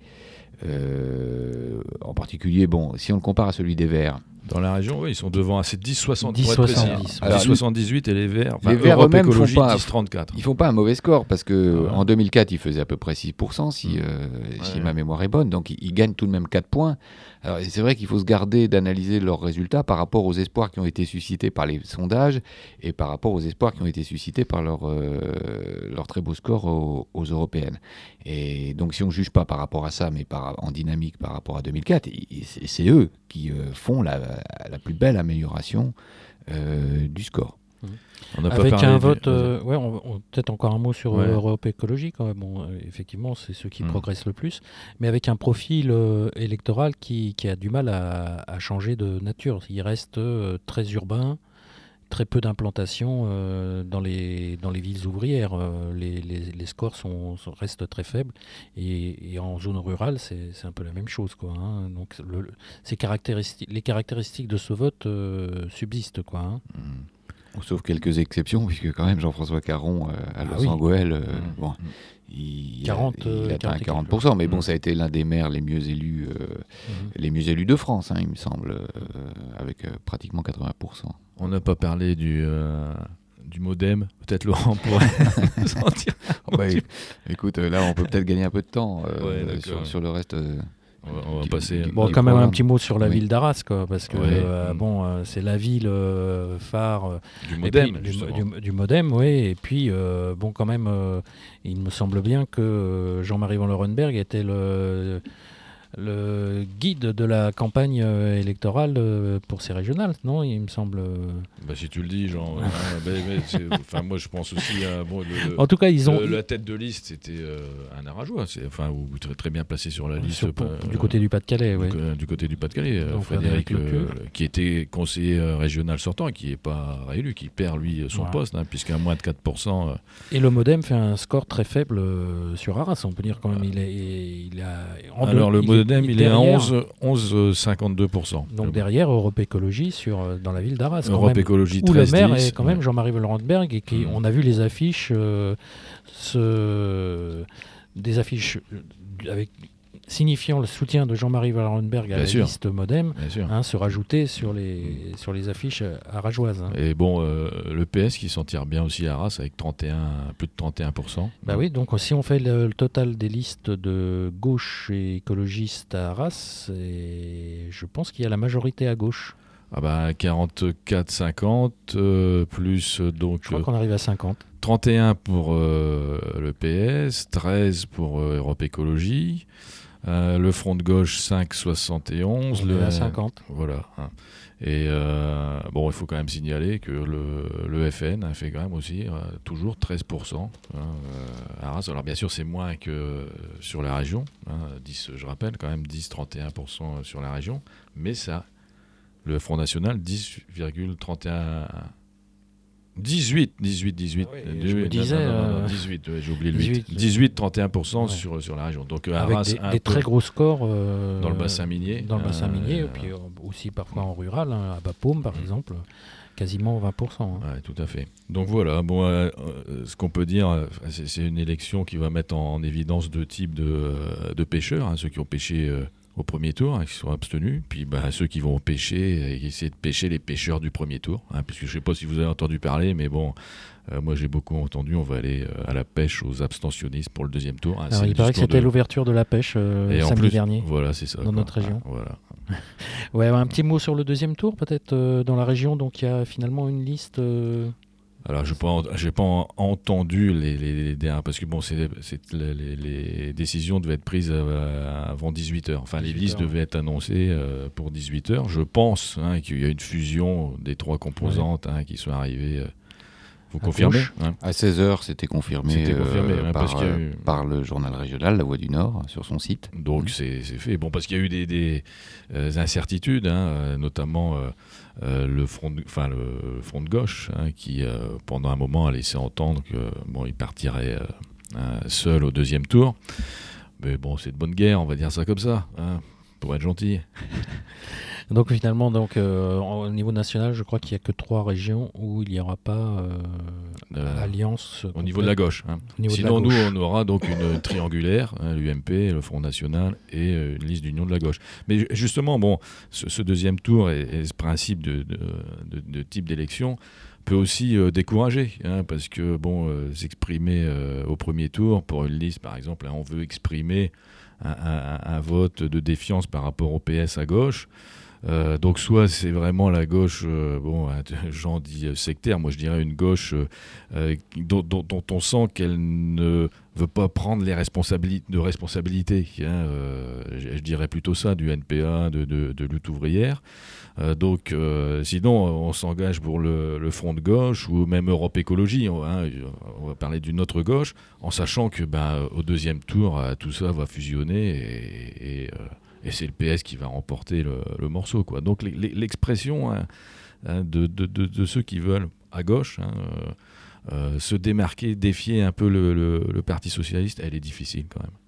En particulier, bon, si on le compare à celui des Verts. Dans la région, oui, ils sont devant assez 10,70. 10,78 et les Verts. Les Verts eux-mêmes ne font pas 10,34. Ils font pas un mauvais score parce que en 2004, ils faisaient à peu près 6% si ma mémoire est bonne. Donc ils gagnent tout de même 4 points. Alors c'est vrai qu'il faut se garder d'analyser leurs résultats par rapport aux espoirs qui ont été suscités par les sondages et par rapport aux espoirs qui ont été suscités par leur très beau score aux européennes. Et donc si on ne juge pas par rapport à ça, mais en dynamique par rapport à 2004, c'est eux qui font la plus belle amélioration du score. Avec un vote, peut-être encore un mot sur Europe Écologie quand même. Bon, effectivement, c'est ceux qui progressent le plus, mais avec un profil électoral qui a du mal à changer de nature. Il reste très urbain, très peu d'implantation dans les villes ouvrières. Les scores restent très faibles et en zone rurale, c'est un peu la même chose, quoi. Donc les caractéristiques de ce vote subsistent, quoi. Sauf quelques exceptions, puisque quand même Jean-François Caron à Los-Angeles, il atteint 40%, mais bon, ça a été l'un des maires les mieux élus de France, il me semble, avec pratiquement 80%. On n'a pas parlé du modem, peut-être Laurent pourrait s'en dire. Écoute, là on peut peut-être gagner un peu de temps sur le reste. On va passer. Quand même un petit mot sur la ville d'Arras, quoi, parce que c'est la ville phare du modem, et puis quand même, il me semble bien que Jean-Marie Van Lorenberg était le guide de la campagne électorale pour ces régionales, non? Il me semble. Si tu le dis, Jean. Moi, je pense aussi. En tout cas, la tête de liste, c'était un Aragois, ou très, très bien placé sur la liste. Du côté du Pas-de-Calais, oui. Du côté du Pas-de-Calais, Frédéric qui était conseiller régional sortant et qui n'est pas réélu, qui perd lui son poste, puisqu'à moins de 4%. Et le Modem fait un score très faible sur Arras, on peut dire quand même. Le Modem, il est à 11,52%. Donc derrière Europe Écologie dans la ville d'Arras. Europe Écologie 13, où le maire est quand même Jean-Marie Van Lorenberg et on a vu les affiches, des affiches signifiant le soutien de Jean-Marie Van Lorenberg à la liste Modem, se rajouter sur les affiches arageoises. Et bon, le PS qui s'en tire bien aussi à Arras avec plus de 31%. Oui, donc si on fait le total des listes de gauche et écologistes à Arras, je pense qu'il y a la majorité à gauche. 44-50 plus donc. Je crois qu'on arrive à 50. 31 pour le PS, 13 pour Europe Écologie. Le Front de gauche 5,71. On est à 50. Voilà. Et il faut quand même signaler que le FN a fait quand même aussi toujours 13% à Arras. Alors bien sûr c'est moins que sur la région, 10, je rappelle quand même 10-31% sur la région, mais ça, le Front National 10,31%. 18. Je me disais. 18, j'ai oublié le 8. 18-31% sur la région. Donc, avec Arras, des très gros scores. Dans le bassin minier. Dans le bassin minier, et puis aussi parfois en rural, à Bapaume par exemple. quasiment 20%. Hein. Ouais, tout à fait. Donc voilà, ce qu'on peut dire, c'est une élection qui va mettre en évidence deux types de pêcheurs, hein, ceux qui ont pêché au premier tour, hein, qui sont abstenus, puis ceux qui vont pêcher et essayer de pêcher les pêcheurs du premier tour, hein, puisque je ne sais pas si vous avez entendu parler, mais bon, moi j'ai beaucoup entendu, on va aller à la pêche aux abstentionnistes pour le deuxième tour. Hein. Alors, il paraît que c'était l'ouverture de la pêche samedi dernier. Voilà, c'est ça. Dans notre région. Voilà. Ouais, un petit mot sur le deuxième tour, peut-être dans la région. Donc il y a finalement une liste. Alors, je n'ai pas entendu les parce que bon, les décisions devaient être prises avant 18h. Enfin, les listes devaient être annoncées pour 18h. Je pense qu'il y a une fusion des trois composantes qui sont arrivées. Vous confirmez À 16h, c'était confirmé, par le journal régional La Voix du Nord sur son site. Donc c'est fait. Bon, parce qu'il y a eu des incertitudes, notamment le front de gauche, qui pendant un moment a laissé entendre qu'il partirait seul au deuxième tour. Mais bon, c'est de bonne guerre, on va dire ça comme ça, pour être gentil. Donc finalement, au niveau national, je crois qu'il n'y a que 3 régions où il n'y aura pas alliance. Au niveau de la gauche. Sinon, nous, on aura donc une triangulaire, l'UMP, le Front National et une liste d'union de la gauche. Mais justement, ce deuxième tour et ce principe de type d'élection peut aussi décourager, parce que s'exprimer au premier tour pour une liste, par exemple, on veut exprimer un vote de défiance par rapport au PS à gauche. Donc soit c'est vraiment la gauche, Jean dit sectaire, moi je dirais une gauche dont on sent qu'elle ne veut pas prendre les responsabilités. Je dirais plutôt ça, du NPA, de lutte ouvrière. Sinon on s'engage pour le front de gauche ou même Europe Écologie, on va parler d'une autre gauche, en sachant que au deuxième tour tout ça va fusionner et c'est le PS qui va remporter le morceau, quoi. Donc l'expression de ceux qui veulent, à gauche, se démarquer, défier un peu le Parti Socialiste, elle est difficile quand même.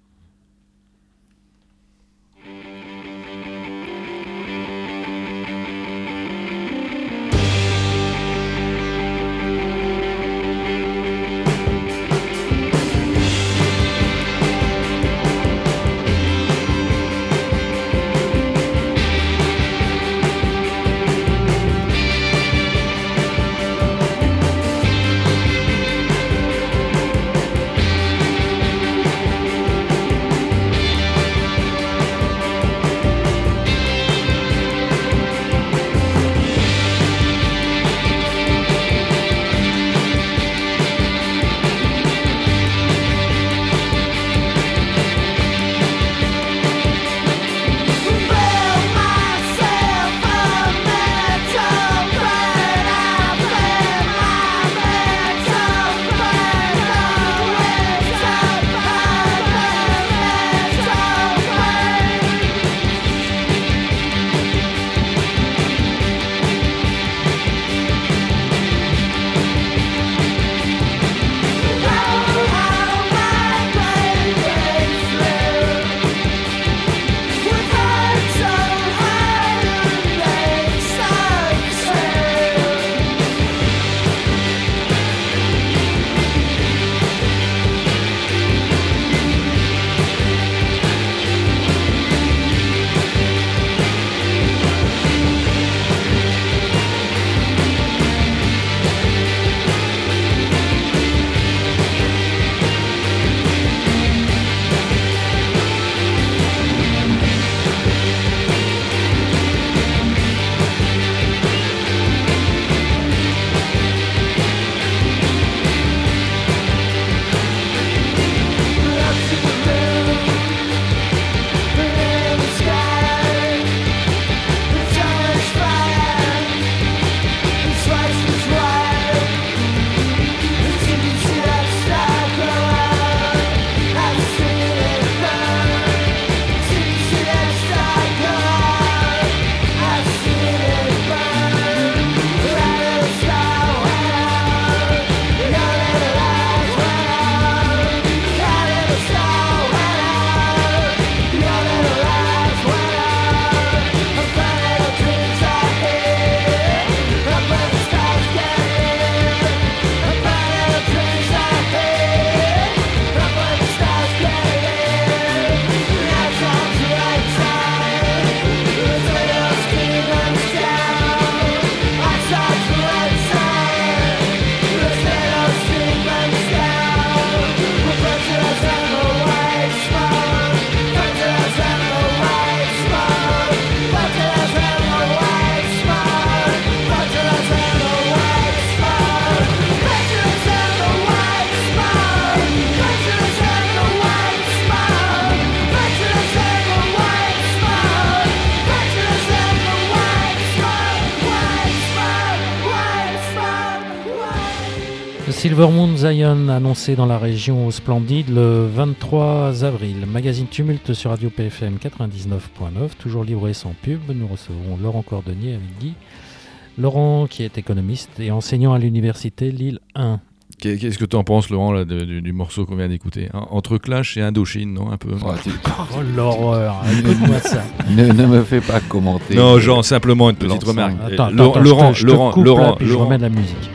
Silver Moon Zion annoncé dans la région Splendide le 23 avril. Magazine Tumulte sur Radio PFM 99.9, toujours libre et sans pub. Nous recevrons Laurent Cordonnier avec Guy. Laurent qui est économiste et enseignant à l'université Lille 1. Qu'est-ce que tu en penses, Laurent, là, du morceau qu'on vient d'écouter, hein? Entre Clash et Indochine, non, un peu? Oh l'horreur, écoute-moi ça. Ne me fais pas commenter. Non, genre simplement une petite remarque. Attends, Laurent, je te coupe Laurent, là, puis je remets de la musique.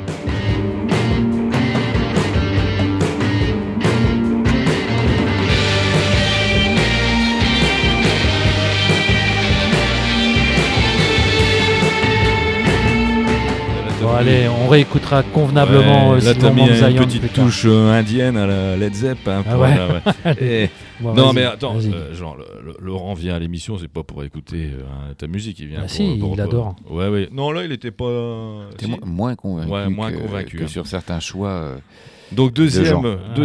Bon, allez, on réécoutera convenablement là, t'as mis Zion une petite touche indienne à la Led Zepp. Hein, ah ouais. Bon, non, mais attends, genre, Laurent vient à l'émission, c'est pas pour écouter ta musique, il vient il adore. Ouais. Non, là, il était pas... moins convaincu, que sur certains choix... Donc deuxième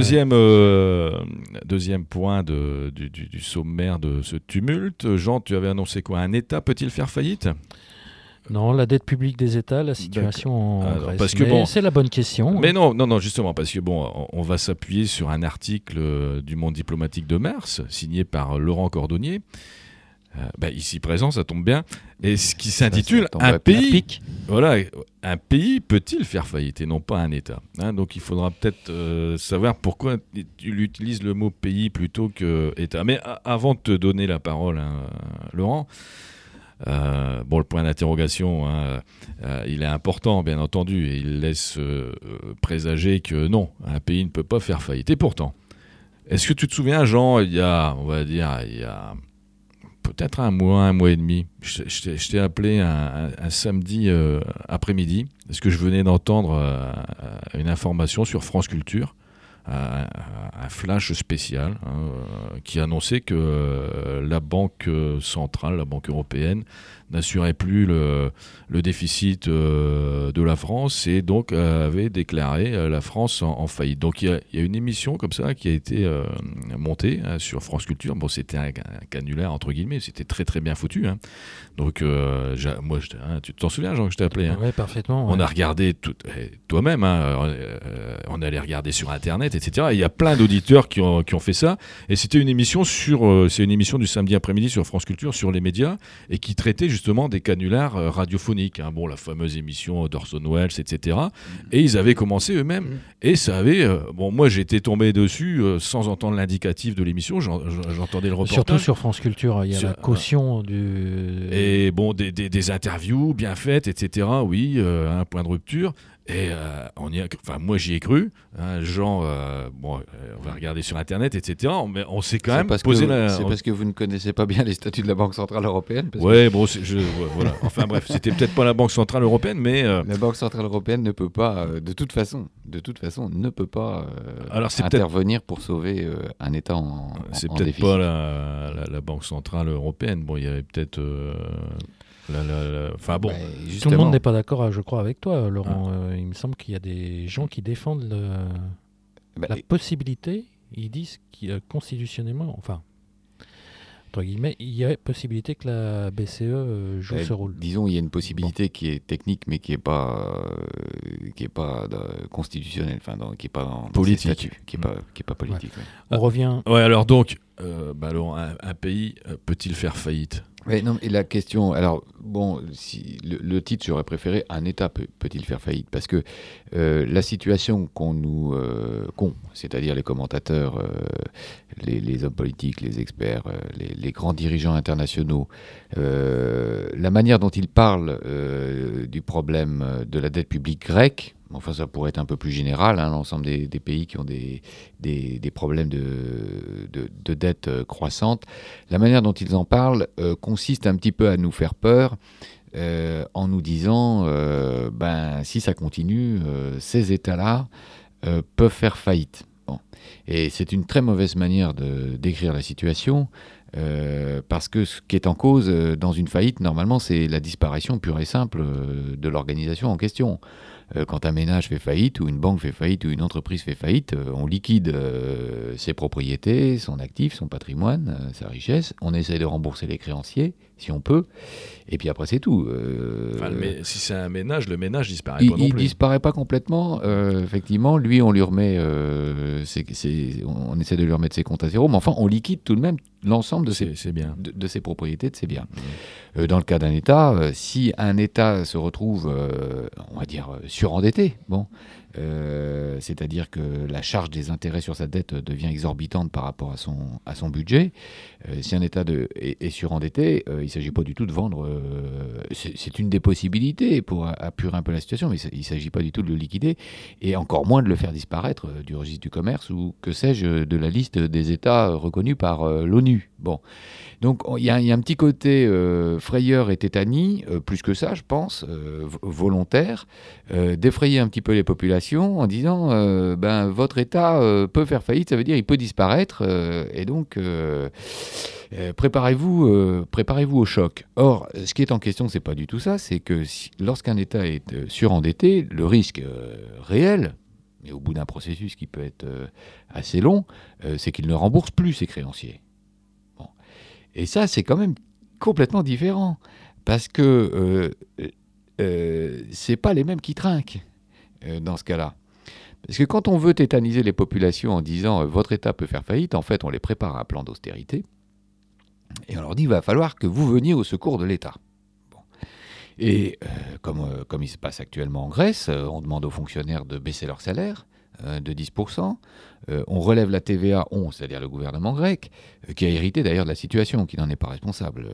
point du sommaire de ce tumulte. Jean, tu avais annoncé quoi? Un État peut-il faire faillite? Non, la dette publique des États, la situation en Grèce. Parce que c'est la bonne question. Mais non, justement, parce que on va s'appuyer sur un article du Monde diplomatique de mars, signé par Laurent Cordonnier, ici présent, ça tombe bien, et ce qui s'intitule un pays. Voilà, un pays peut-il faire faillite et non pas un État, hein? Donc il faudra peut-être savoir pourquoi tu utilises le mot pays plutôt que État. Mais avant de te donner la parole, hein, Laurent. Le point d'interrogation, hein, il est important, bien entendu, et il laisse présager que non, un pays ne peut pas faire faillite. Et pourtant, est-ce que tu te souviens, Jean, il y a peut-être un mois et demi, je t'ai appelé un samedi après-midi, parce que je venais d'entendre une information sur France Culture, un flash spécial qui annonçait que la Banque centrale, la Banque européenne, n'assurait plus le déficit de la France et donc avait déclaré la France en faillite. Donc il y a une émission comme ça qui a été montée sur France Culture. Bon, c'était un canular entre guillemets, c'était très très bien foutu. Hein. Donc moi, tu t'en souviens, Jean, que je t'ai appelé? Oui, parfaitement. On a regardé toi-même, on allait regarder sur Internet, etc. Et il y a plein d'auditeurs qui ont fait ça. Et c'était une émission c'est une émission du samedi après-midi sur France Culture, sur les médias, et qui traitait justement des canulars radiophoniques. Hein. Bon, la fameuse émission d'Orson Welles, etc. Et ils avaient commencé eux-mêmes. Et ça avait... moi, j'étais tombé dessus sans entendre l'indicatif de l'émission. J'entendais le reportage. Surtout sur France Culture, il y a la caution du... Et bon, des interviews bien faites, etc. Oui, un point de rupture. Et moi j'y ai cru, hein, Jean, on va regarder sur Internet, etc. Mais on s'est quand même posé la... C'est parce que vous ne connaissez pas bien les statuts de la Banque Centrale Européenne. Ouais, bon, voilà. Enfin bref, c'était peut-être pas la Banque Centrale Européenne, mais... La Banque Centrale Européenne ne peut pas, de toute façon, ne peut pas intervenir pour sauver un État en C'est peut-être déficit. pas la Banque Centrale Européenne. Bon, il y avait peut-être... Enfin bon, tout le monde n'est pas d'accord, je crois, avec toi, Laurent. Il me semble qu'il y a des gens qui défendent la possibilité. Ils disent constitutionnellement, enfin, entre guillemets, il y a possibilité que la BCE joue ce rôle. Disons, il y a une possibilité qui est technique, mais qui est pas constitutionnelle, enfin, qui est pas politique, qui est pas politique. Ouais. On revient. Ouais, alors donc, un pays peut-il faire faillite? Ouais, non, et la question, alors bon, si le titre, j'aurais préféré un État peut-il faire faillite, parce que la situation c'est-à-dire les commentateurs, les hommes politiques, les experts, les grands dirigeants internationaux, la manière dont ils parlent du problème de la dette publique grecque. Enfin, ça pourrait être un peu plus général, hein, l'ensemble des pays qui ont des problèmes de dette croissante. La manière dont ils en parlent consiste un petit peu à nous faire peur en nous disant, si ça continue, ces États-là peuvent faire faillite. Bon. Et c'est une très mauvaise manière de décrire la situation. Parce que ce qui est en cause dans une faillite, normalement, c'est la disparition pure et simple de l'organisation en question. quand un ménage fait faillite, ou une banque fait faillite, ou une entreprise fait faillite, on liquide ses propriétés, son actif, son patrimoine, sa richesse. On essaie de rembourser les créanciers, si on peut. Et puis après, c'est tout. Si c'est un ménage, le ménage disparaît Il pas non plus. Il disparaît pas complètement. Effectivement, lui, on lui remet, on essaie de lui remettre ses comptes à zéro, mais enfin, on liquide tout de même l'ensemble de ses propriétés, de ses biens. Dans le cas d'un État, si un État se retrouve, on va dire, surendetté, c'est-à-dire que la charge des intérêts sur sa dette devient exorbitante par rapport à son budget. Si un État est surendetté, il ne s'agit pas du tout de vendre. C'est une des possibilités pour apurer un peu la situation, mais il ne s'agit pas du tout de le liquider, et encore moins de le faire disparaître du registre du commerce ou, que sais-je, de la liste des États reconnus par l'ONU. Bon. Donc il y a un petit côté frayeur et tétanie, plus que ça, je pense, volontaire, d'effrayer un petit peu les populations en disant votre État peut faire faillite, ça veut dire il peut disparaître, et donc préparez-vous au choc. Or, ce qui est en question, c'est pas du tout ça, c'est que lorsqu'un État est surendetté, le risque réel, mais au bout d'un processus qui peut être assez long, c'est qu'il ne rembourse plus ses créanciers. Et ça, c'est quand même complètement différent, parce que c'est pas les mêmes qui trinquent dans ce cas-là. Parce que quand on veut tétaniser les populations en disant votre État peut faire faillite, en fait, on les prépare à un plan d'austérité, et on leur dit il va falloir que vous veniez au secours de l'État. Et comme il se passe actuellement en Grèce, on demande aux fonctionnaires de baisser leur salaire de 10%. On relève la TVA, c'est-à-dire le gouvernement grec, qui a hérité d'ailleurs de la situation, qui n'en est pas responsable.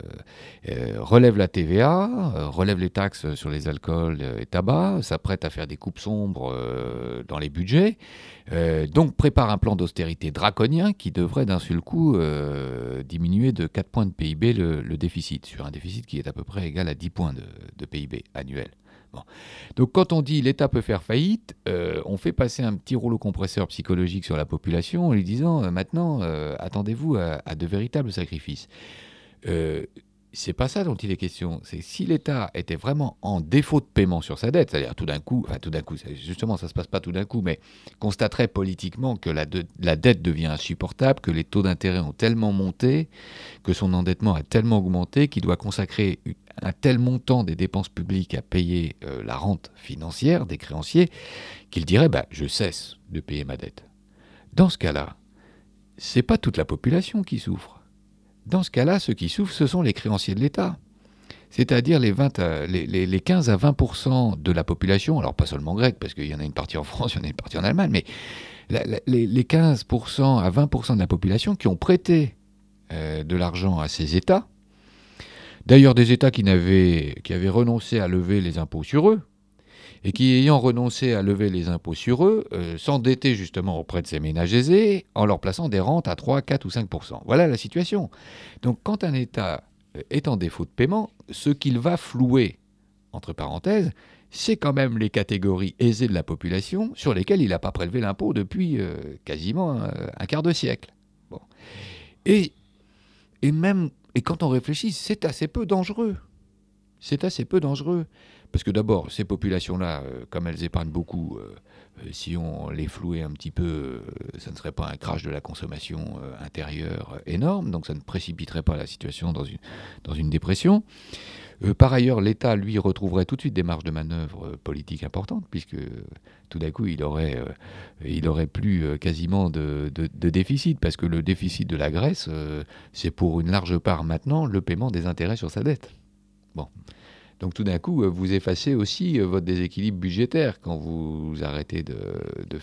Relève la TVA, relève les taxes sur les alcools et tabac, s'apprête à faire des coupes sombres dans les budgets, donc prépare un plan d'austérité draconien qui devrait d'un seul coup diminuer de 4 points de PIB le déficit, sur un déficit qui est à peu près égal à 10 points de PIB annuel. Bon. Donc quand on dit l'État peut faire faillite, on fait passer un petit rouleau compresseur psychologique sur la population en lui disant maintenant attendez-vous à de véritables sacrifices. C'est pas ça dont il est question. C'est si l'État était vraiment en défaut de paiement sur sa dette, c'est-à-dire tout d'un coup, justement ça se passe pas tout d'un coup, mais constaterait politiquement que la dette devient insupportable, que les taux d'intérêt ont tellement monté, que son endettement a tellement augmenté qu'il doit consacrer un tel montant des dépenses publiques à payer la rente financière des créanciers, qu'il dirait je cesse de payer ma dette. Dans ce cas-là, c'est pas toute la population qui souffre. Dans ce cas-là, ceux qui souffrent, ce sont les créanciers de l'État. C'est-à-dire les 15 à 20% de la population, alors pas seulement grecque, parce qu'il y en a une partie en France, il y en a une partie en Allemagne, mais les 15% à 20% de la population qui ont prêté de l'argent à ces États, d'ailleurs des États qui avaient renoncé à lever les impôts sur eux, et qui, ayant renoncé à lever les impôts sur eux, s'endettaient justement auprès de ces ménages aisés en leur plaçant des rentes à 3, 4 ou 5%. Voilà la situation. Donc quand un État est en défaut de paiement, ce qu'il va flouer, entre parenthèses, c'est quand même les catégories aisées de la population sur lesquelles il n'a pas prélevé l'impôt depuis quasiment un quart de siècle. Bon. Et quand on réfléchit, c'est assez peu dangereux. C'est assez peu dangereux. Parce que d'abord, ces populations-là, comme elles épargnent beaucoup, si on les flouait un petit peu, ça ne serait pas un crash de la consommation intérieure énorme, donc ça ne précipiterait pas la situation dans une dépression. Par ailleurs, l'État, lui, retrouverait tout de suite des marges de manœuvre politiques importantes, puisque tout d'un coup, il aurait plus quasiment de déficit, parce que le déficit de la Grèce, c'est pour une large part maintenant le paiement des intérêts sur sa dette. Bon. Donc tout d'un coup, vous effacez aussi votre déséquilibre budgétaire quand vous arrêtez de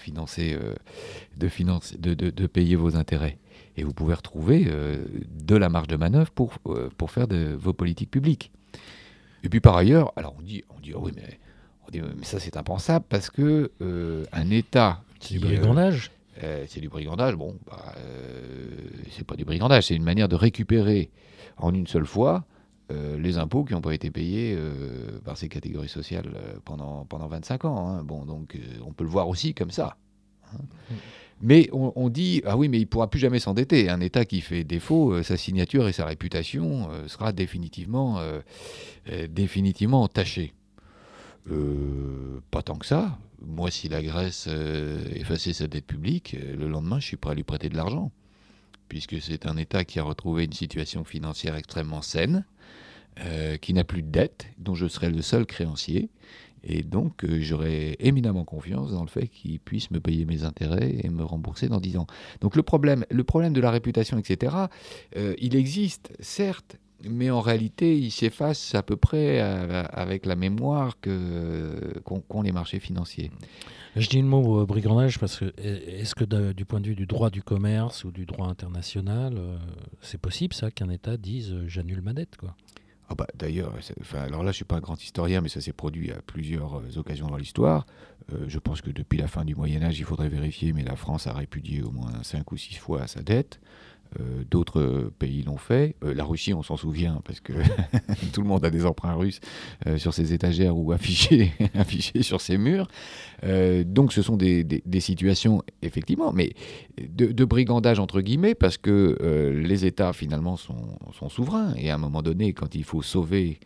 payer vos intérêts. Et vous pouvez retrouver de la marge de manœuvre pour faire vos politiques publiques. Et puis par ailleurs, alors on dit oh oui, mais ça c'est impensable parce que un État... C'est du brigandage. C'est du brigandage. Bon, c'est pas du brigandage, c'est une manière de récupérer en une seule fois les impôts qui n'ont pas été payés par ces catégories sociales pendant 25 ans. Hein. Bon, donc on peut le voir aussi comme ça. Hein. Mais on dit, ah oui, mais il ne pourra plus jamais s'endetter. Un État qui fait défaut, sa signature et sa réputation sera définitivement entachée. Pas tant que ça. Moi, si la Grèce effaçait sa dette publique, le lendemain, je suis prêt à lui prêter de l'argent, puisque c'est un État qui a retrouvé une situation financière extrêmement saine, qui n'a plus de dette, dont je serai le seul créancier, et donc j'aurai éminemment confiance dans le fait qu'il puisse me payer mes intérêts et me rembourser dans 10 ans. Donc le problème de la réputation, etc., il existe, certes, mais en réalité, il s'efface à peu près avec la mémoire qu'ont les marchés financiers. Je dis le mot brigandage parce que est-ce que du point de vue du droit du commerce ou du droit international, c'est possible ça qu'un État dise j'annule ma dette, quoi? Ah bah, d'ailleurs, alors là, je ne suis pas un grand historien, mais ça s'est produit à plusieurs occasions dans l'histoire. Je pense que depuis la fin du Moyen-Âge, il faudrait vérifier, mais la France a répudié au moins 5 ou 6 fois sa dette. D'autres pays l'ont fait. La Russie, on s'en souvient, parce que tout le monde a des emprunts russes sur ses étagères ou affichés sur ses murs. Donc ce sont des situations, effectivement, mais de brigandage, entre guillemets, parce que les États, finalement, sont souverains. Et à un moment donné, quand il faut sauver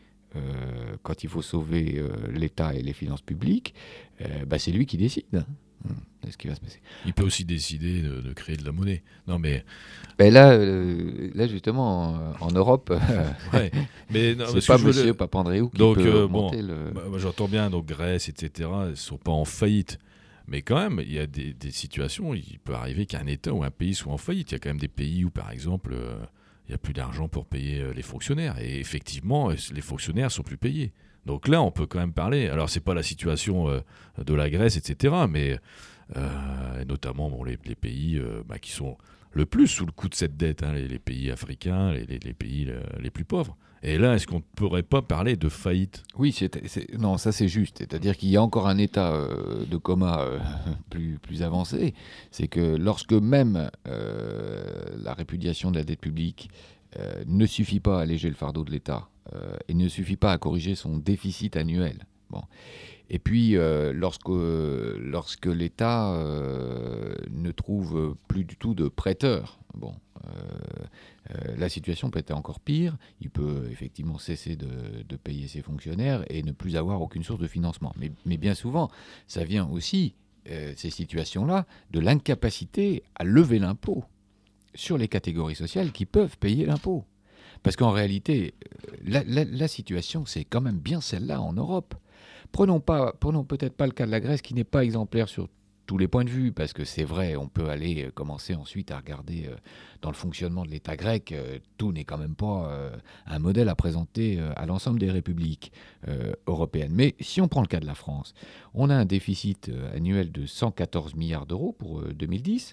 l'État et les finances publiques, c'est lui qui décide. C'est ce qui va se passer. Il peut aussi décider de créer de la monnaie. Non, mais là justement, en Europe, ouais. Mais non, c'est pas Monsieur Papandréou qui peut monter le... j'entends bien, donc Grèce, etc., ils ne sont pas en faillite. Mais quand même, il y a des situations, il peut arriver qu'un État ou un pays soit en faillite. Il y a quand même des pays où, par exemple, il n'y a plus d'argent pour payer les fonctionnaires. Et effectivement, les fonctionnaires ne sont plus payés. Donc là, on peut quand même parler. Alors, ce n'est pas la situation de la Grèce, etc., mais notamment les pays qui sont le plus sous le coup de cette dette, hein, les pays africains, les pays les plus pauvres. Et là, est-ce qu'on ne pourrait pas parler de faillite ? Oui, non, ça c'est juste. C'est-à-dire qu'il y a encore un état de coma plus avancé. C'est que lorsque même la répudiation de la dette publique ne suffit pas à alléger le fardeau de l'État et ne suffit pas à corriger son déficit annuel. Bon. Et puis, lorsque l'État ne trouve plus du tout de prêteurs, la situation peut être encore pire. Il peut effectivement cesser de payer ses fonctionnaires et ne plus avoir aucune source de financement. Mais bien souvent, ça vient aussi, ces situations-là, de l'incapacité à lever l'impôt sur les catégories sociales qui peuvent payer l'impôt. Parce qu'en réalité, la situation, c'est quand même bien celle-là en Europe. Prenons peut-être pas le cas de la Grèce, qui n'est pas exemplaire sur tous les points de vue, parce que c'est vrai, on peut aller commencer ensuite à regarder dans le fonctionnement de l'État grec, tout n'est quand même pas un modèle à présenter à l'ensemble des républiques européennes. Mais si on prend le cas de la France, on a un déficit annuel de 114 milliards d'euros pour 2010.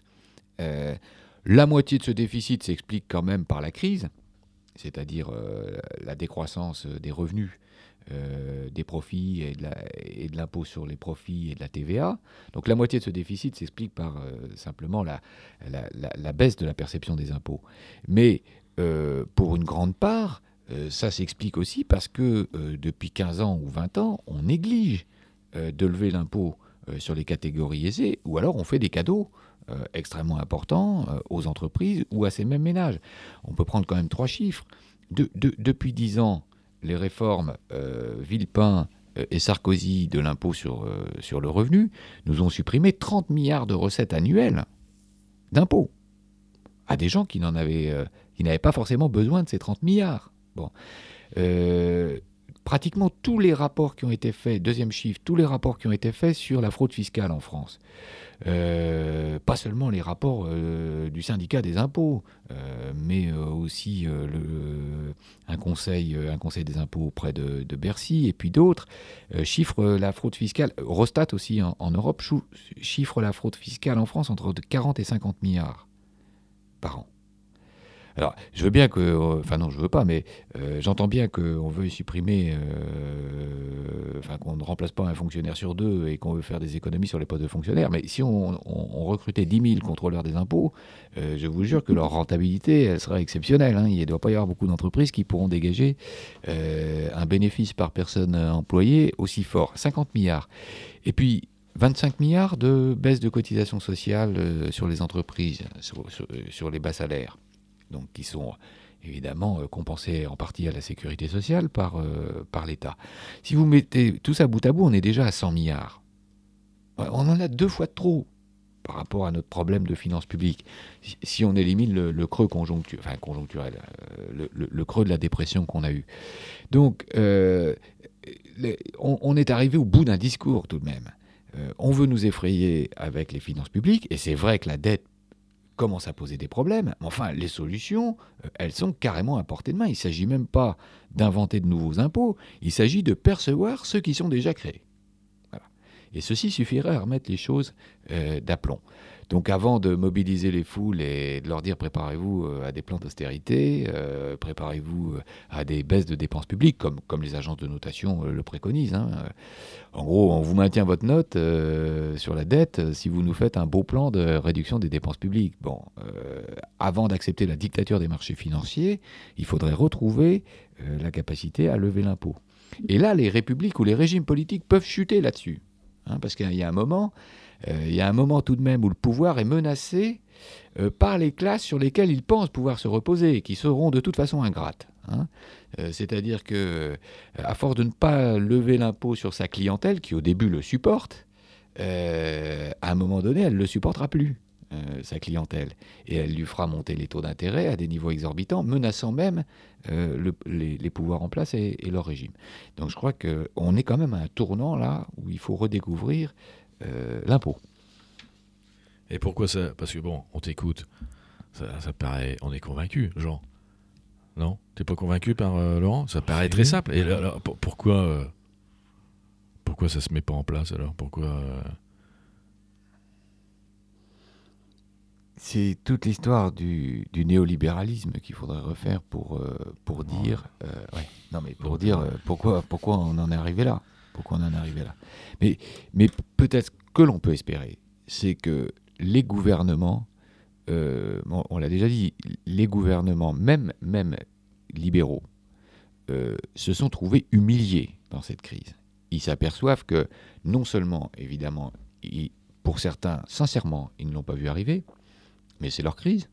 La moitié de ce déficit s'explique quand même par la crise, c'est-à-dire la décroissance des revenus, des profits et de l'impôt sur les profits et de la TVA. Donc la moitié de ce déficit s'explique par simplement la baisse de la perception des impôts. Mais pour une grande part, ça s'explique aussi parce que depuis 15 ans ou 20 ans, on néglige de lever l'impôt sur les catégories aisées, ou alors on fait des cadeaux extrêmement importants aux entreprises ou à ces mêmes ménages. On peut prendre quand même 3 chiffres. Depuis 10 ans, les réformes Villepin et Sarkozy de l'impôt sur le revenu nous ont supprimé 30 milliards de recettes annuelles d'impôts à des gens qui n'avaient pas forcément besoin de ces 30 milliards. Bon. Pratiquement tous les rapports qui ont été faits, deuxième chiffre, tous les rapports qui ont été faits sur la fraude fiscale en France, pas seulement les rapports du syndicat des impôts, mais aussi un conseil des impôts auprès de Bercy et puis d'autres, chiffrent la fraude fiscale, Eurostat aussi en Europe, chiffre la fraude fiscale en France entre 40 et 50 milliards par an. Alors, je veux bien que... Enfin non, je veux pas, mais j'entends bien qu'on veut supprimer... qu'on ne remplace pas un fonctionnaire sur 2 et qu'on veut faire des économies sur les postes de fonctionnaires. Mais si on recrutait 10 000 contrôleurs des impôts, je vous jure que leur rentabilité, elle sera exceptionnelle. Hein. Il ne doit pas y avoir beaucoup d'entreprises qui pourront dégager un bénéfice par personne employée aussi fort. 50 milliards. Et puis... 25 milliards de baisse de cotisations sociales sur les entreprises, sur les bas salaires. Donc, qui sont évidemment compensée en partie à la sécurité sociale par l'État. Si vous mettez tout ça bout à bout, on est déjà à 100 milliards. On en a 2 fois de trop par rapport à notre problème de finances publiques. Si on élimine le creux conjoncturel, le creux de la dépression qu'on a eu. Donc, on est arrivé au bout d'un discours tout de même. On veut nous effrayer avec les finances publiques, et c'est vrai que la dette commence à poser des problèmes, mais enfin, les solutions, elles sont carrément à portée de main. Il ne s'agit même pas d'inventer de nouveaux impôts, il s'agit de percevoir ceux qui sont déjà créés. Voilà. Et ceci suffirait à remettre les choses d'aplomb. Donc avant de mobiliser les foules et de leur dire préparez-vous à des plans d'austérité, préparez-vous à des baisses de dépenses publiques, comme les agences de notation le préconisent. Hein. En gros, on vous maintient votre note sur la dette si vous nous faites un beau plan de réduction des dépenses publiques. Bon, avant d'accepter la dictature des marchés financiers, il faudrait retrouver la capacité à lever l'impôt. Et là, les républiques ou les régimes politiques peuvent chuter là-dessus. Hein, parce qu'il y a un moment... il y a un moment tout de même où le pouvoir est menacé par les classes sur lesquelles ils pensent pouvoir se reposer, qui seront de toute façon ingrates. Hein. C'est-à-dire que, à force de ne pas lever l'impôt sur sa clientèle, qui au début le supporte, à un moment donné, elle ne le supportera plus, sa clientèle. Et elle lui fera monter les taux d'intérêt à des niveaux exorbitants, menaçant même les pouvoirs en place et leur régime. Donc je crois qu'on est quand même à un tournant là où il faut redécouvrir l'impôt. Et pourquoi ça? Parce que bon, on t'écoute, ça paraît, on est convaincu, Jean. Non? T'es pas convaincu par Laurent? Ça paraît très simple. Et alors, pourquoi ça se met pas en place alors? Pourquoi C'est toute l'histoire du néolibéralisme qu'il faudrait refaire pour dire, pourquoi on en est arrivé là. Pourquoi on en est arrivé là. Mais peut-être que l'on peut espérer, c'est que les gouvernements, on l'a déjà dit, les gouvernements, même libéraux, se sont trouvés humiliés dans cette crise. Ils s'aperçoivent que non seulement, évidemment, pour certains, sincèrement, ils ne l'ont pas vu arriver, mais c'est leur crise.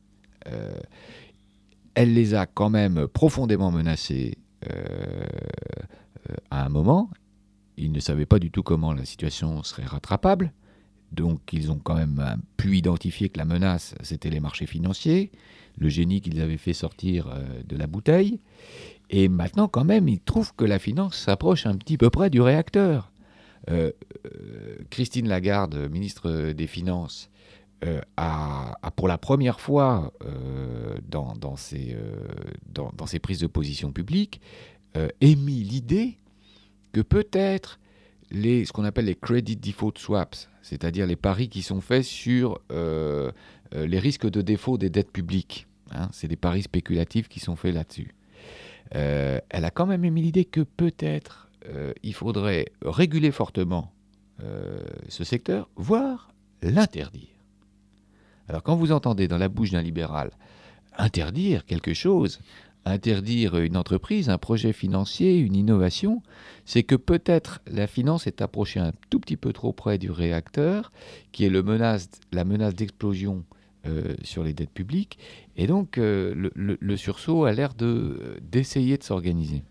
Elle les a quand même profondément menacés à un moment. Ils ne savaient pas du tout comment la situation serait rattrapable. Donc, ils ont quand même pu identifier que la menace, c'était les marchés financiers, le génie qu'ils avaient fait sortir de la bouteille. Et maintenant, quand même, ils trouvent que la finance s'approche un petit peu près du réacteur. Christine Lagarde, ministre des Finances, a pour la première fois dans ses prises de position publiques émis l'idée que peut-être ce qu'on appelle les credit default swaps, c'est-à-dire les paris qui sont faits sur les risques de défaut des dettes publiques. Hein, c'est des paris spéculatifs qui sont faits là-dessus. Elle a quand même émis l'idée que peut-être il faudrait réguler fortement ce secteur, voire l'interdire. Alors quand vous entendez dans la bouche d'un libéral interdire quelque chose, interdire une entreprise, un projet financier, une innovation, c'est que peut-être la finance est approchée un tout petit peu trop près du réacteur, qui est la menace d'explosion sur les dettes publiques, et donc le sursaut a l'air d'essayer de s'organiser.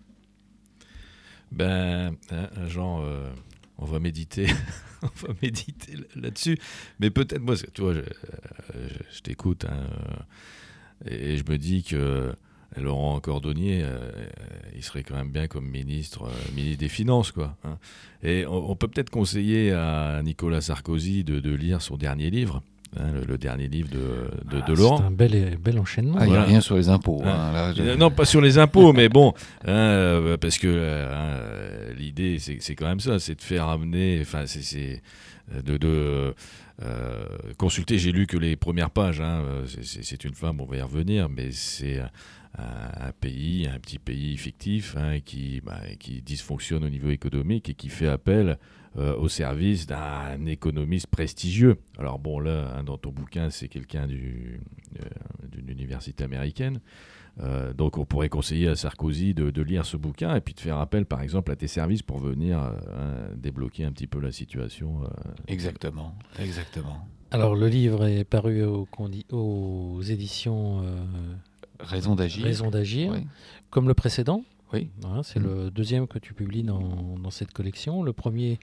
Jean, on va méditer, là-dessus, mais peut-être, moi, tu vois, je t'écoute, hein, et je me dis que Laurent Cordonnier, il serait quand même bien comme ministre des Finances, quoi. Hein. Et on peut peut-être conseiller à Nicolas Sarkozy de lire son dernier livre, hein, le dernier livre de Laurent. C'est un bel enchaînement. Il n'y a rien sur les impôts. Hein, là, non, pas sur les impôts, mais bon, hein, parce que l'idée, c'est quand même ça, c'est de faire amener, enfin, c'est de consulter. J'ai lu que les premières pages. Hein, c'est une femme, on va y revenir, mais c'est un petit pays fictif, hein, qui dysfonctionne au niveau économique et qui fait appel au service d'un économiste prestigieux. Alors bon, là, hein, dans ton bouquin, c'est quelqu'un d'une université américaine. Donc on pourrait conseiller à Sarkozy de lire ce bouquin et puis de faire appel, par exemple, à tes services pour venir débloquer un petit peu la situation. Exactement. Alors le livre est paru aux éditions... Raison d'agir. Raison d'agir, Oui. comme le précédent. Oui. Voilà, c'est le deuxième que tu publies dans cette collection. Le premier,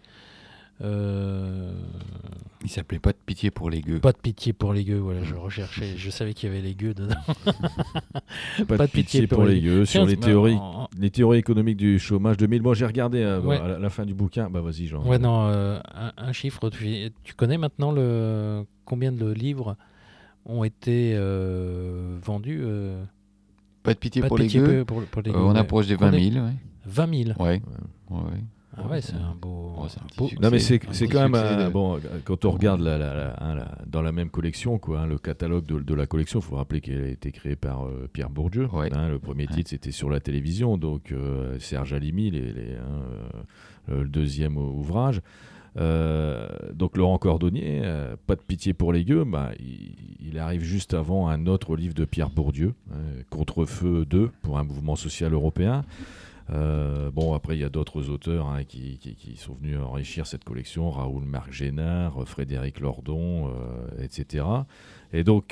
Il s'appelait Pas de pitié pour les gueux. Pas de pitié pour les gueux. Voilà, je recherchais, je savais qu'il y avait les gueux dedans. Pas de pitié pour les gueux. Sur les Tiens, théories économiques du chômage 2000. Moi, j'ai regardé Ouais. à la fin du bouquin. Bah, vas-y, Jean. Ouais, non, un chiffre. Tu connais maintenant combien de livres ont été vendus Pas de pitié Pas de pour pitié les gueux. pour les gueux, On ouais. approche des 20 000. Ouais. 20 000. Ouais. Ah ouais, c'est un beau. c'est un petit beau- succès. Non mais c'est Un petit quand même succès de- bon quand on regarde dans la même collection quoi, le catalogue de la collection, il faut rappeler qu'elle a été créée par Pierre Bourdieu. Ouais. Le premier titre c'était sur la télévision, donc Serge Halimi, le deuxième ouvrage. Donc Laurent Cordonnier, Pas de pitié pour les gueux, il arrive juste avant un autre livre de Pierre Bourdieu, Contre-feu 2 pour un mouvement social européen. Après il y a d'autres auteurs qui sont venus enrichir cette collection, Raoul Marc Génard, Frédéric Lordon, etc. Et donc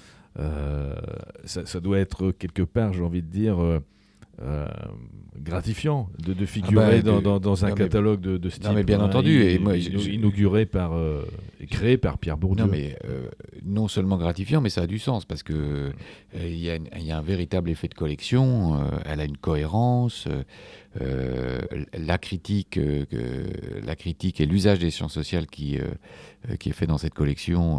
ça doit être quelque part, j'ai envie de dire, gratifiant de figurer dans un catalogue de ce type. Non mais bien entendu, et moi, inauguré créé par Pierre Bourdieu. Non mais non seulement gratifiant, mais ça a du sens parce que il y a un véritable effet de collection. Elle a une cohérence. La critique et l'usage des sciences sociales qui est fait dans cette collection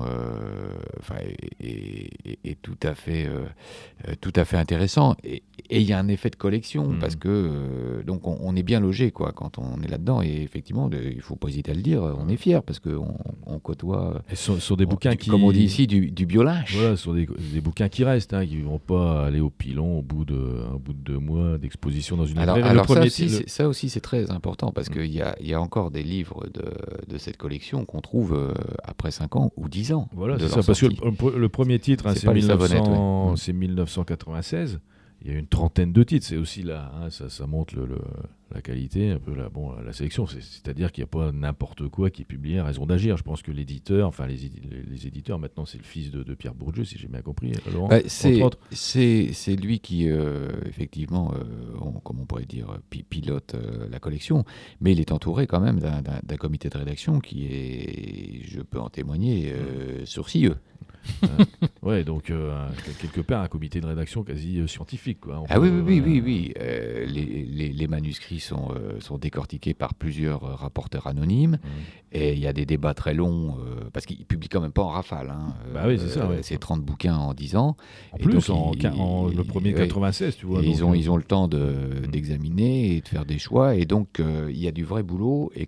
est tout à fait intéressant. Et il y a un effet de collection parce que donc on est bien logé quoi quand on est là-dedans, et effectivement il faut pas hésiter à le dire, on est fier parce que on côtoie sur des bouquins qui, comme on dit ici, du biolinge. Voilà, sur des bouquins qui restent, qui ne vont pas aller au pilon au bout de 2 mois d'exposition dans une librairie. Alors ça aussi c'est très important parce qu'il y a encore des livres de cette collection qu'on trouve après 5 ans ou 10 ans. Voilà, de c'est leur ça, parce que sortie. le premier titre, C'est pas les savonnettes, c'est 1996. Il y a une trentaine de titres, c'est aussi là, ça montre la qualité, un peu la sélection. C'est-à-dire qu'il n'y a pas n'importe quoi qui est publié à Raison d'agir. Je pense que l'éditeur, enfin les éditeurs, maintenant c'est le fils de Pierre Bourdieu, si j'ai bien compris, Laurent. C'est lui qui, effectivement, comme on pourrait dire, pilote la collection, mais il est entouré quand même d'un comité de rédaction qui est, je peux en témoigner, sourcilleux. Ouais, donc quelque part un comité de rédaction quasi scientifique, quoi. Oui. Les manuscrits sont décortiqués par plusieurs rapporteurs anonymes, et il y a des débats très longs parce qu'ils publient quand même pas en rafale. Oui, c'est ça. Ouais. C'est 30 bouquins en 10 ans. En plus, le premier 96, tu vois. Ils ont le temps d'examiner et de faire des choix, et donc il y a du vrai boulot, et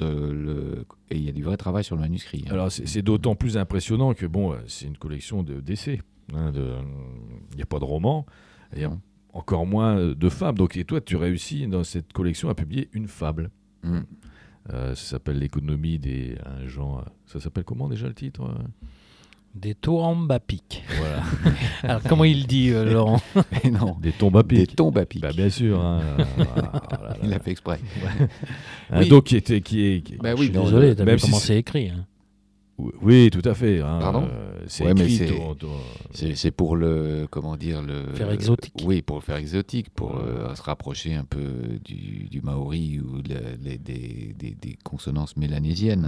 et il y a du vrai travail sur le manuscrit. Alors c'est d'autant plus impressionnant que c'est une collection d'essais. Il n'y a pas de romans, il y a encore moins de fables. Donc, et toi, tu réussis dans cette collection à publier une fable. Ça s'appelle L'économie des gens. Ça s'appelle comment déjà le titre Des tombes à pic. Voilà. Alors, comment il dit, Laurent? Non. Des tombes à pic. Des tombes à pic. Bah, bien sûr. Il l'a fait exprès. Oui. Donc, qui est. Je suis désolé, t'as vu comment c'est écrit. Oui, tout à fait. Pardon. C'est écrit. C'est pour faire exotique. Oui, pour le faire exotique, pour se rapprocher un peu du maori ou des consonances mélanésiennes.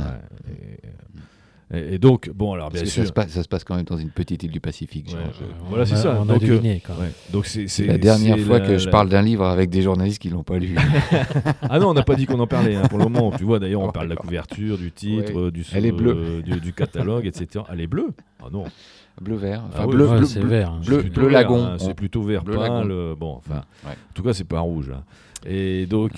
Et donc, alors parce bien que sûr, ça se passe quand même dans une petite île du Pacifique. Voilà, c'est ça. On a deviné, quand même. Donc c'est la dernière fois que je parle d'un livre avec des journalistes qui l'ont pas lu. Ah non, on n'a pas dit qu'on en parlait pour le moment. Tu vois, d'ailleurs, on parle de la couverture, du titre, Elle est bleue. du catalogue, etc. Elle est bleue. Ah non. Bleu-vert. Enfin, c'est vert. Bleu lagon. C'est plutôt vert pâle. En tout cas, c'est pas rouge. Et donc.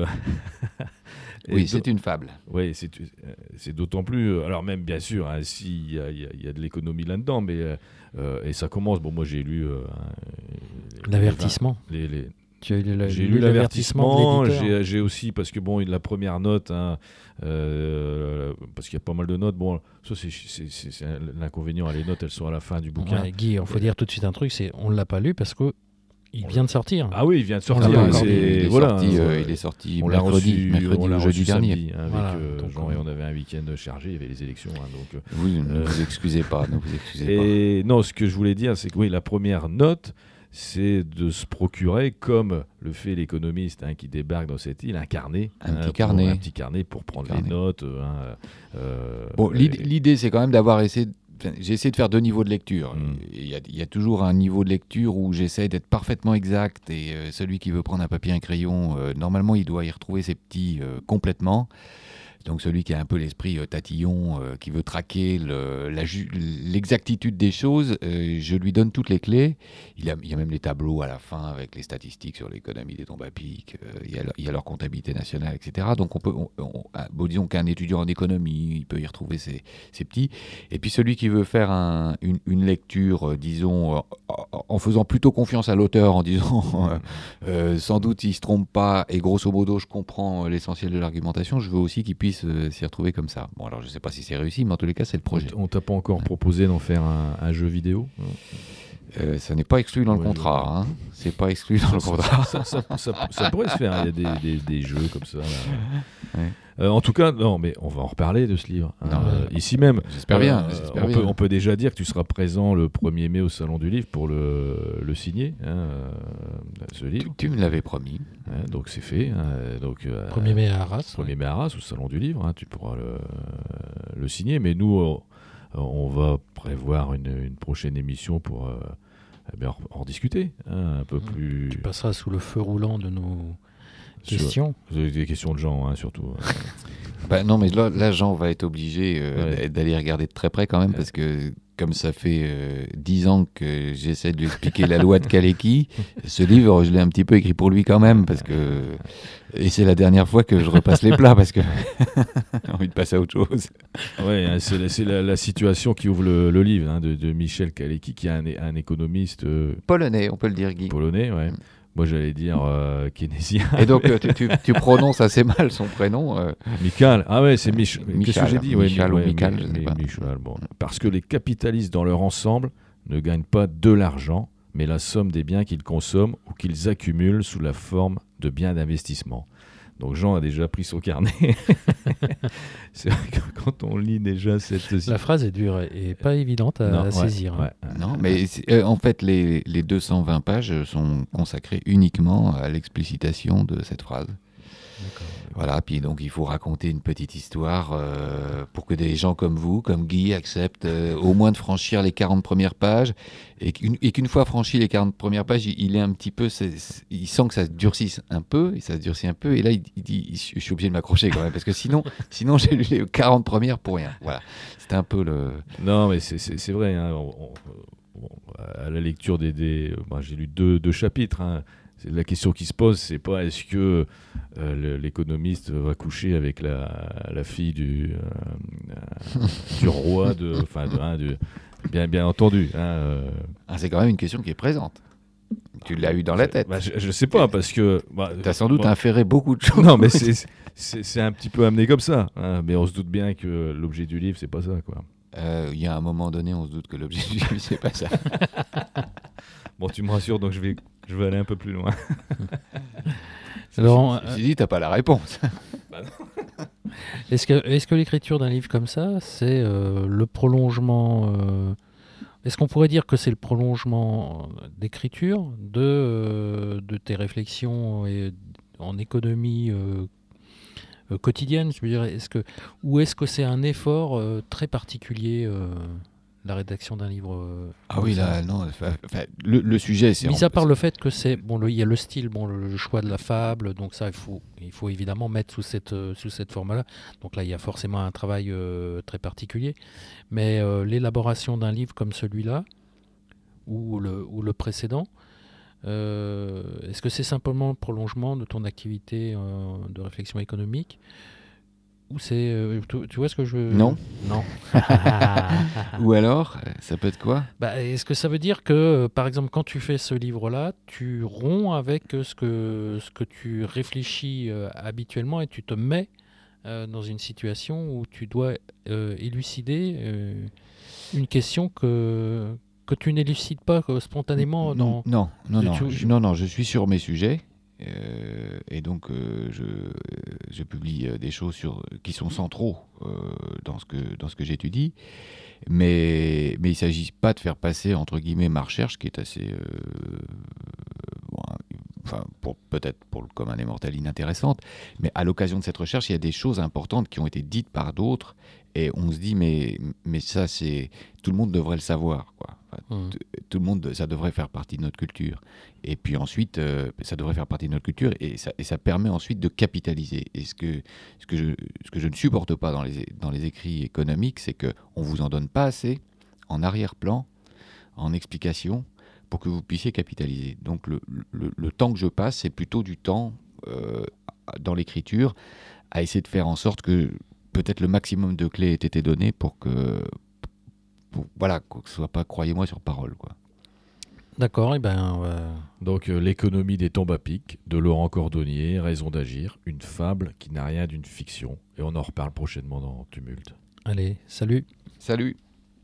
Oui, c'est une fable. Oui, c'est d'autant plus. Alors même bien sûr, s'il y a de l'économie là-dedans, mais et ça commence. Moi j'ai lu l'avertissement. J'ai lu l'avertissement. J'ai aussi parce que la première note, parce qu'il y a pas mal de notes. Ça c'est l'inconvénient. Les notes, elles sont à la fin du bouquin. Ouais, Guy, il faut dire tout de suite un truc, c'est on l'a pas lu parce que il vient de sortir. Ah oui, il vient de sortir. Il est sorti mercredi ou jeudi dernier. Avec Jean, et on avait un week-end chargé, il y avait les élections. Oui, ne vous excusez pas. Non, ce que je voulais dire, c'est que la première note, c'est de se procurer, comme le fait l'économiste qui débarque dans cette île, un carnet. Un petit carnet pour prendre les notes. L'idée, c'est quand même d'avoir essayé... J'ai essayé de faire 2 niveaux de lecture. Il y a toujours un niveau de lecture où j'essaie d'être parfaitement exact, et celui qui veut prendre un papier et un crayon, normalement, il doit y retrouver ses petits complètement. Donc celui qui a un peu l'esprit tatillon, qui veut traquer l'exactitude des choses, je lui donne toutes les clés. Il y a même les tableaux à la fin avec les statistiques sur l'économie des tombes à pic, il y a leur comptabilité nationale, etc. Donc disons qu'un étudiant en économie, il peut y retrouver ses petits. Et puis celui qui veut faire une lecture, disons, en faisant plutôt confiance à l'auteur, en disant sans doute il ne se trompe pas, et grosso modo je comprends l'essentiel de l'argumentation, je veux aussi qu'il puisse s'y retrouver comme ça. Bon, alors je ne sais pas si c'est réussi, mais en tous les cas, c'est le projet. On t'a pas encore proposé d'en faire un jeu vidéo? Ça n'est pas exclu dans le contrat. Hein. C'est pas exclu dans le contrat. Ça pourrait se faire. Il y a des jeux comme ça. En tout cas, non, mais on va en reparler de ce livre. Ici même. J'espère bien. On peut déjà dire que tu seras présent le 1er mai au Salon du Livre pour le signer, ce livre. Tu me l'avais promis. Donc c'est fait. 1er mai à Arras. 1er mai à Arras, au Salon du Livre. Tu pourras le signer. Mais nous, on va prévoir une prochaine émission pour en discuter un peu plus. Tu passeras sous le feu roulant de nos questions. Des questions de Jean, surtout. Non, mais là, Jean va être obligé d'aller regarder de très près quand même, parce que comme ça fait 10 ans que j'essaie de lui expliquer la loi de Kalecki, ce livre, je l'ai un petit peu écrit pour lui quand même, et c'est la dernière fois que je repasse les plats, parce que j'ai envie de passer à autre chose. Oui, c'est la situation qui ouvre le livre de Michel Kalecki, qui est un économiste... polonais, on peut le dire, Guy. Polonais, ouais. Moi, j'allais dire keynésien. Et donc, tu prononces assez mal son prénom. Michal. Ah ouais, c'est Michal. Qu'est-ce que j'ai dit? Michal ou Michal, je sais pas. Michal, bon. Parce que les capitalistes, dans leur ensemble, ne gagnent pas de l'argent, mais la somme des biens qu'ils consomment ou qu'ils accumulent sous la forme de biens d'investissement. Donc Jean a déjà pris son carnet. C'est vrai que quand on lit déjà cette... La phrase est dure et pas évidente à saisir. Non, mais en fait, les 220 pages sont consacrées uniquement à l'explicitation de cette phrase. D'accord. Voilà, puis donc il faut raconter une petite histoire pour que des gens comme vous, comme Guy, acceptent au moins de franchir les 40 premières pages, et qu'une fois franchi les 40 premières pages, il est un petit peu, il sent que ça se durcisse un peu, et là il dit, je suis obligé de m'accrocher quand même, parce que sinon j'ai lu les 40 premières pour rien. Voilà, c'était un peu le... Non, mais c'est vrai, à la lecture j'ai lu deux chapitres, la question qui se pose, c'est pas est-ce que l'économiste va coucher avec la fille du roi, bien entendu. C'est quand même une question qui est présente. Tu l'as eu dans la tête. Je sais pas, parce que... tu as sans doute inféré beaucoup de choses. Non, mais c'est un petit peu amené comme ça. Mais on se doute bien que l'objet du livre, c'est pas ça, quoi. Il y a un moment donné, on se doute que l'objet du livre, c'est pas ça. Bon, tu me rassures, donc je vais aller un peu plus loin. Alors, j'ai dit, t'as pas la réponse. Non. Est-ce que l'écriture d'un livre comme ça, c'est le prolongement... Est-ce qu'on pourrait dire que c'est le prolongement d'écriture de tes réflexions en économie quotidienne, je veux dire, ou est-ce que c'est un effort très particulier, la rédaction d'un livre oui, là, non. Le sujet, c'est... Mis à part le fait que c'est... il y a le style, le choix de la fable, donc ça, il faut évidemment mettre sous cette forme-là. Donc là, il y a forcément un travail très particulier. Mais l'élaboration d'un livre comme celui-là, ou le précédent, est-ce que c'est simplement le prolongement de ton activité de réflexion économique, ou c'est... tu vois ce que je veux... Non. Non. Ou alors, ça peut être quoi? Est-ce que ça veut dire que, par exemple, quand tu fais ce livre-là, tu romps avec ce que tu réfléchis habituellement, et tu te mets dans une situation où tu dois élucider une question que tu n'élucides pas spontanément dans... Non, je suis sur mes sujets. Et donc je publie des choses qui sont centraux dans ce que j'étudie, mais il ne s'agit pas de faire passer entre guillemets ma recherche, qui est assez peut-être pour le commun des mortels inintéressante, mais à l'occasion de cette recherche, il y a des choses importantes qui ont été dites par d'autres, et on se dit mais ça tout le monde devrait le savoir, quoi. Tout le monde, ça devrait faire partie de notre culture. Et puis ensuite, ça devrait faire partie de notre culture, et ça permet ensuite de capitaliser. Et ce que je ne supporte pas dans les écrits économiques, c'est qu'on vous en donne pas assez en arrière-plan, en explication, pour que vous puissiez capitaliser. Donc le temps que je passe, c'est plutôt du temps dans l'écriture à essayer de faire en sorte que peut-être le maximum de clés ait été donné pour que ce soit pas croyez-moi sur parole, quoi. D'accord, Donc l'économie des tombes à pic de Laurent Cordonnier, Raison d'agir, une fable qui n'a rien d'une fiction. Et on en reparle prochainement dans Tumulte. Allez, salut. Salut.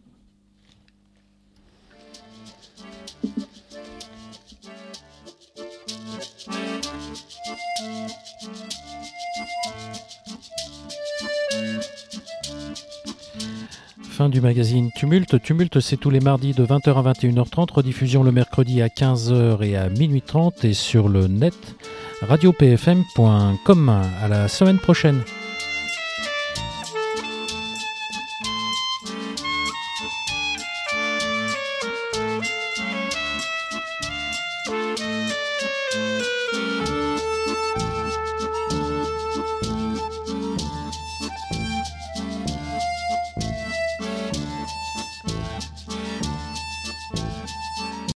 Fin du magazine Tumulte. Tumulte, c'est tous les mardis de 20h à 21h30, rediffusion le mercredi à 15h et à minuit 30 et sur le net radiopfm.com. À la semaine prochaine.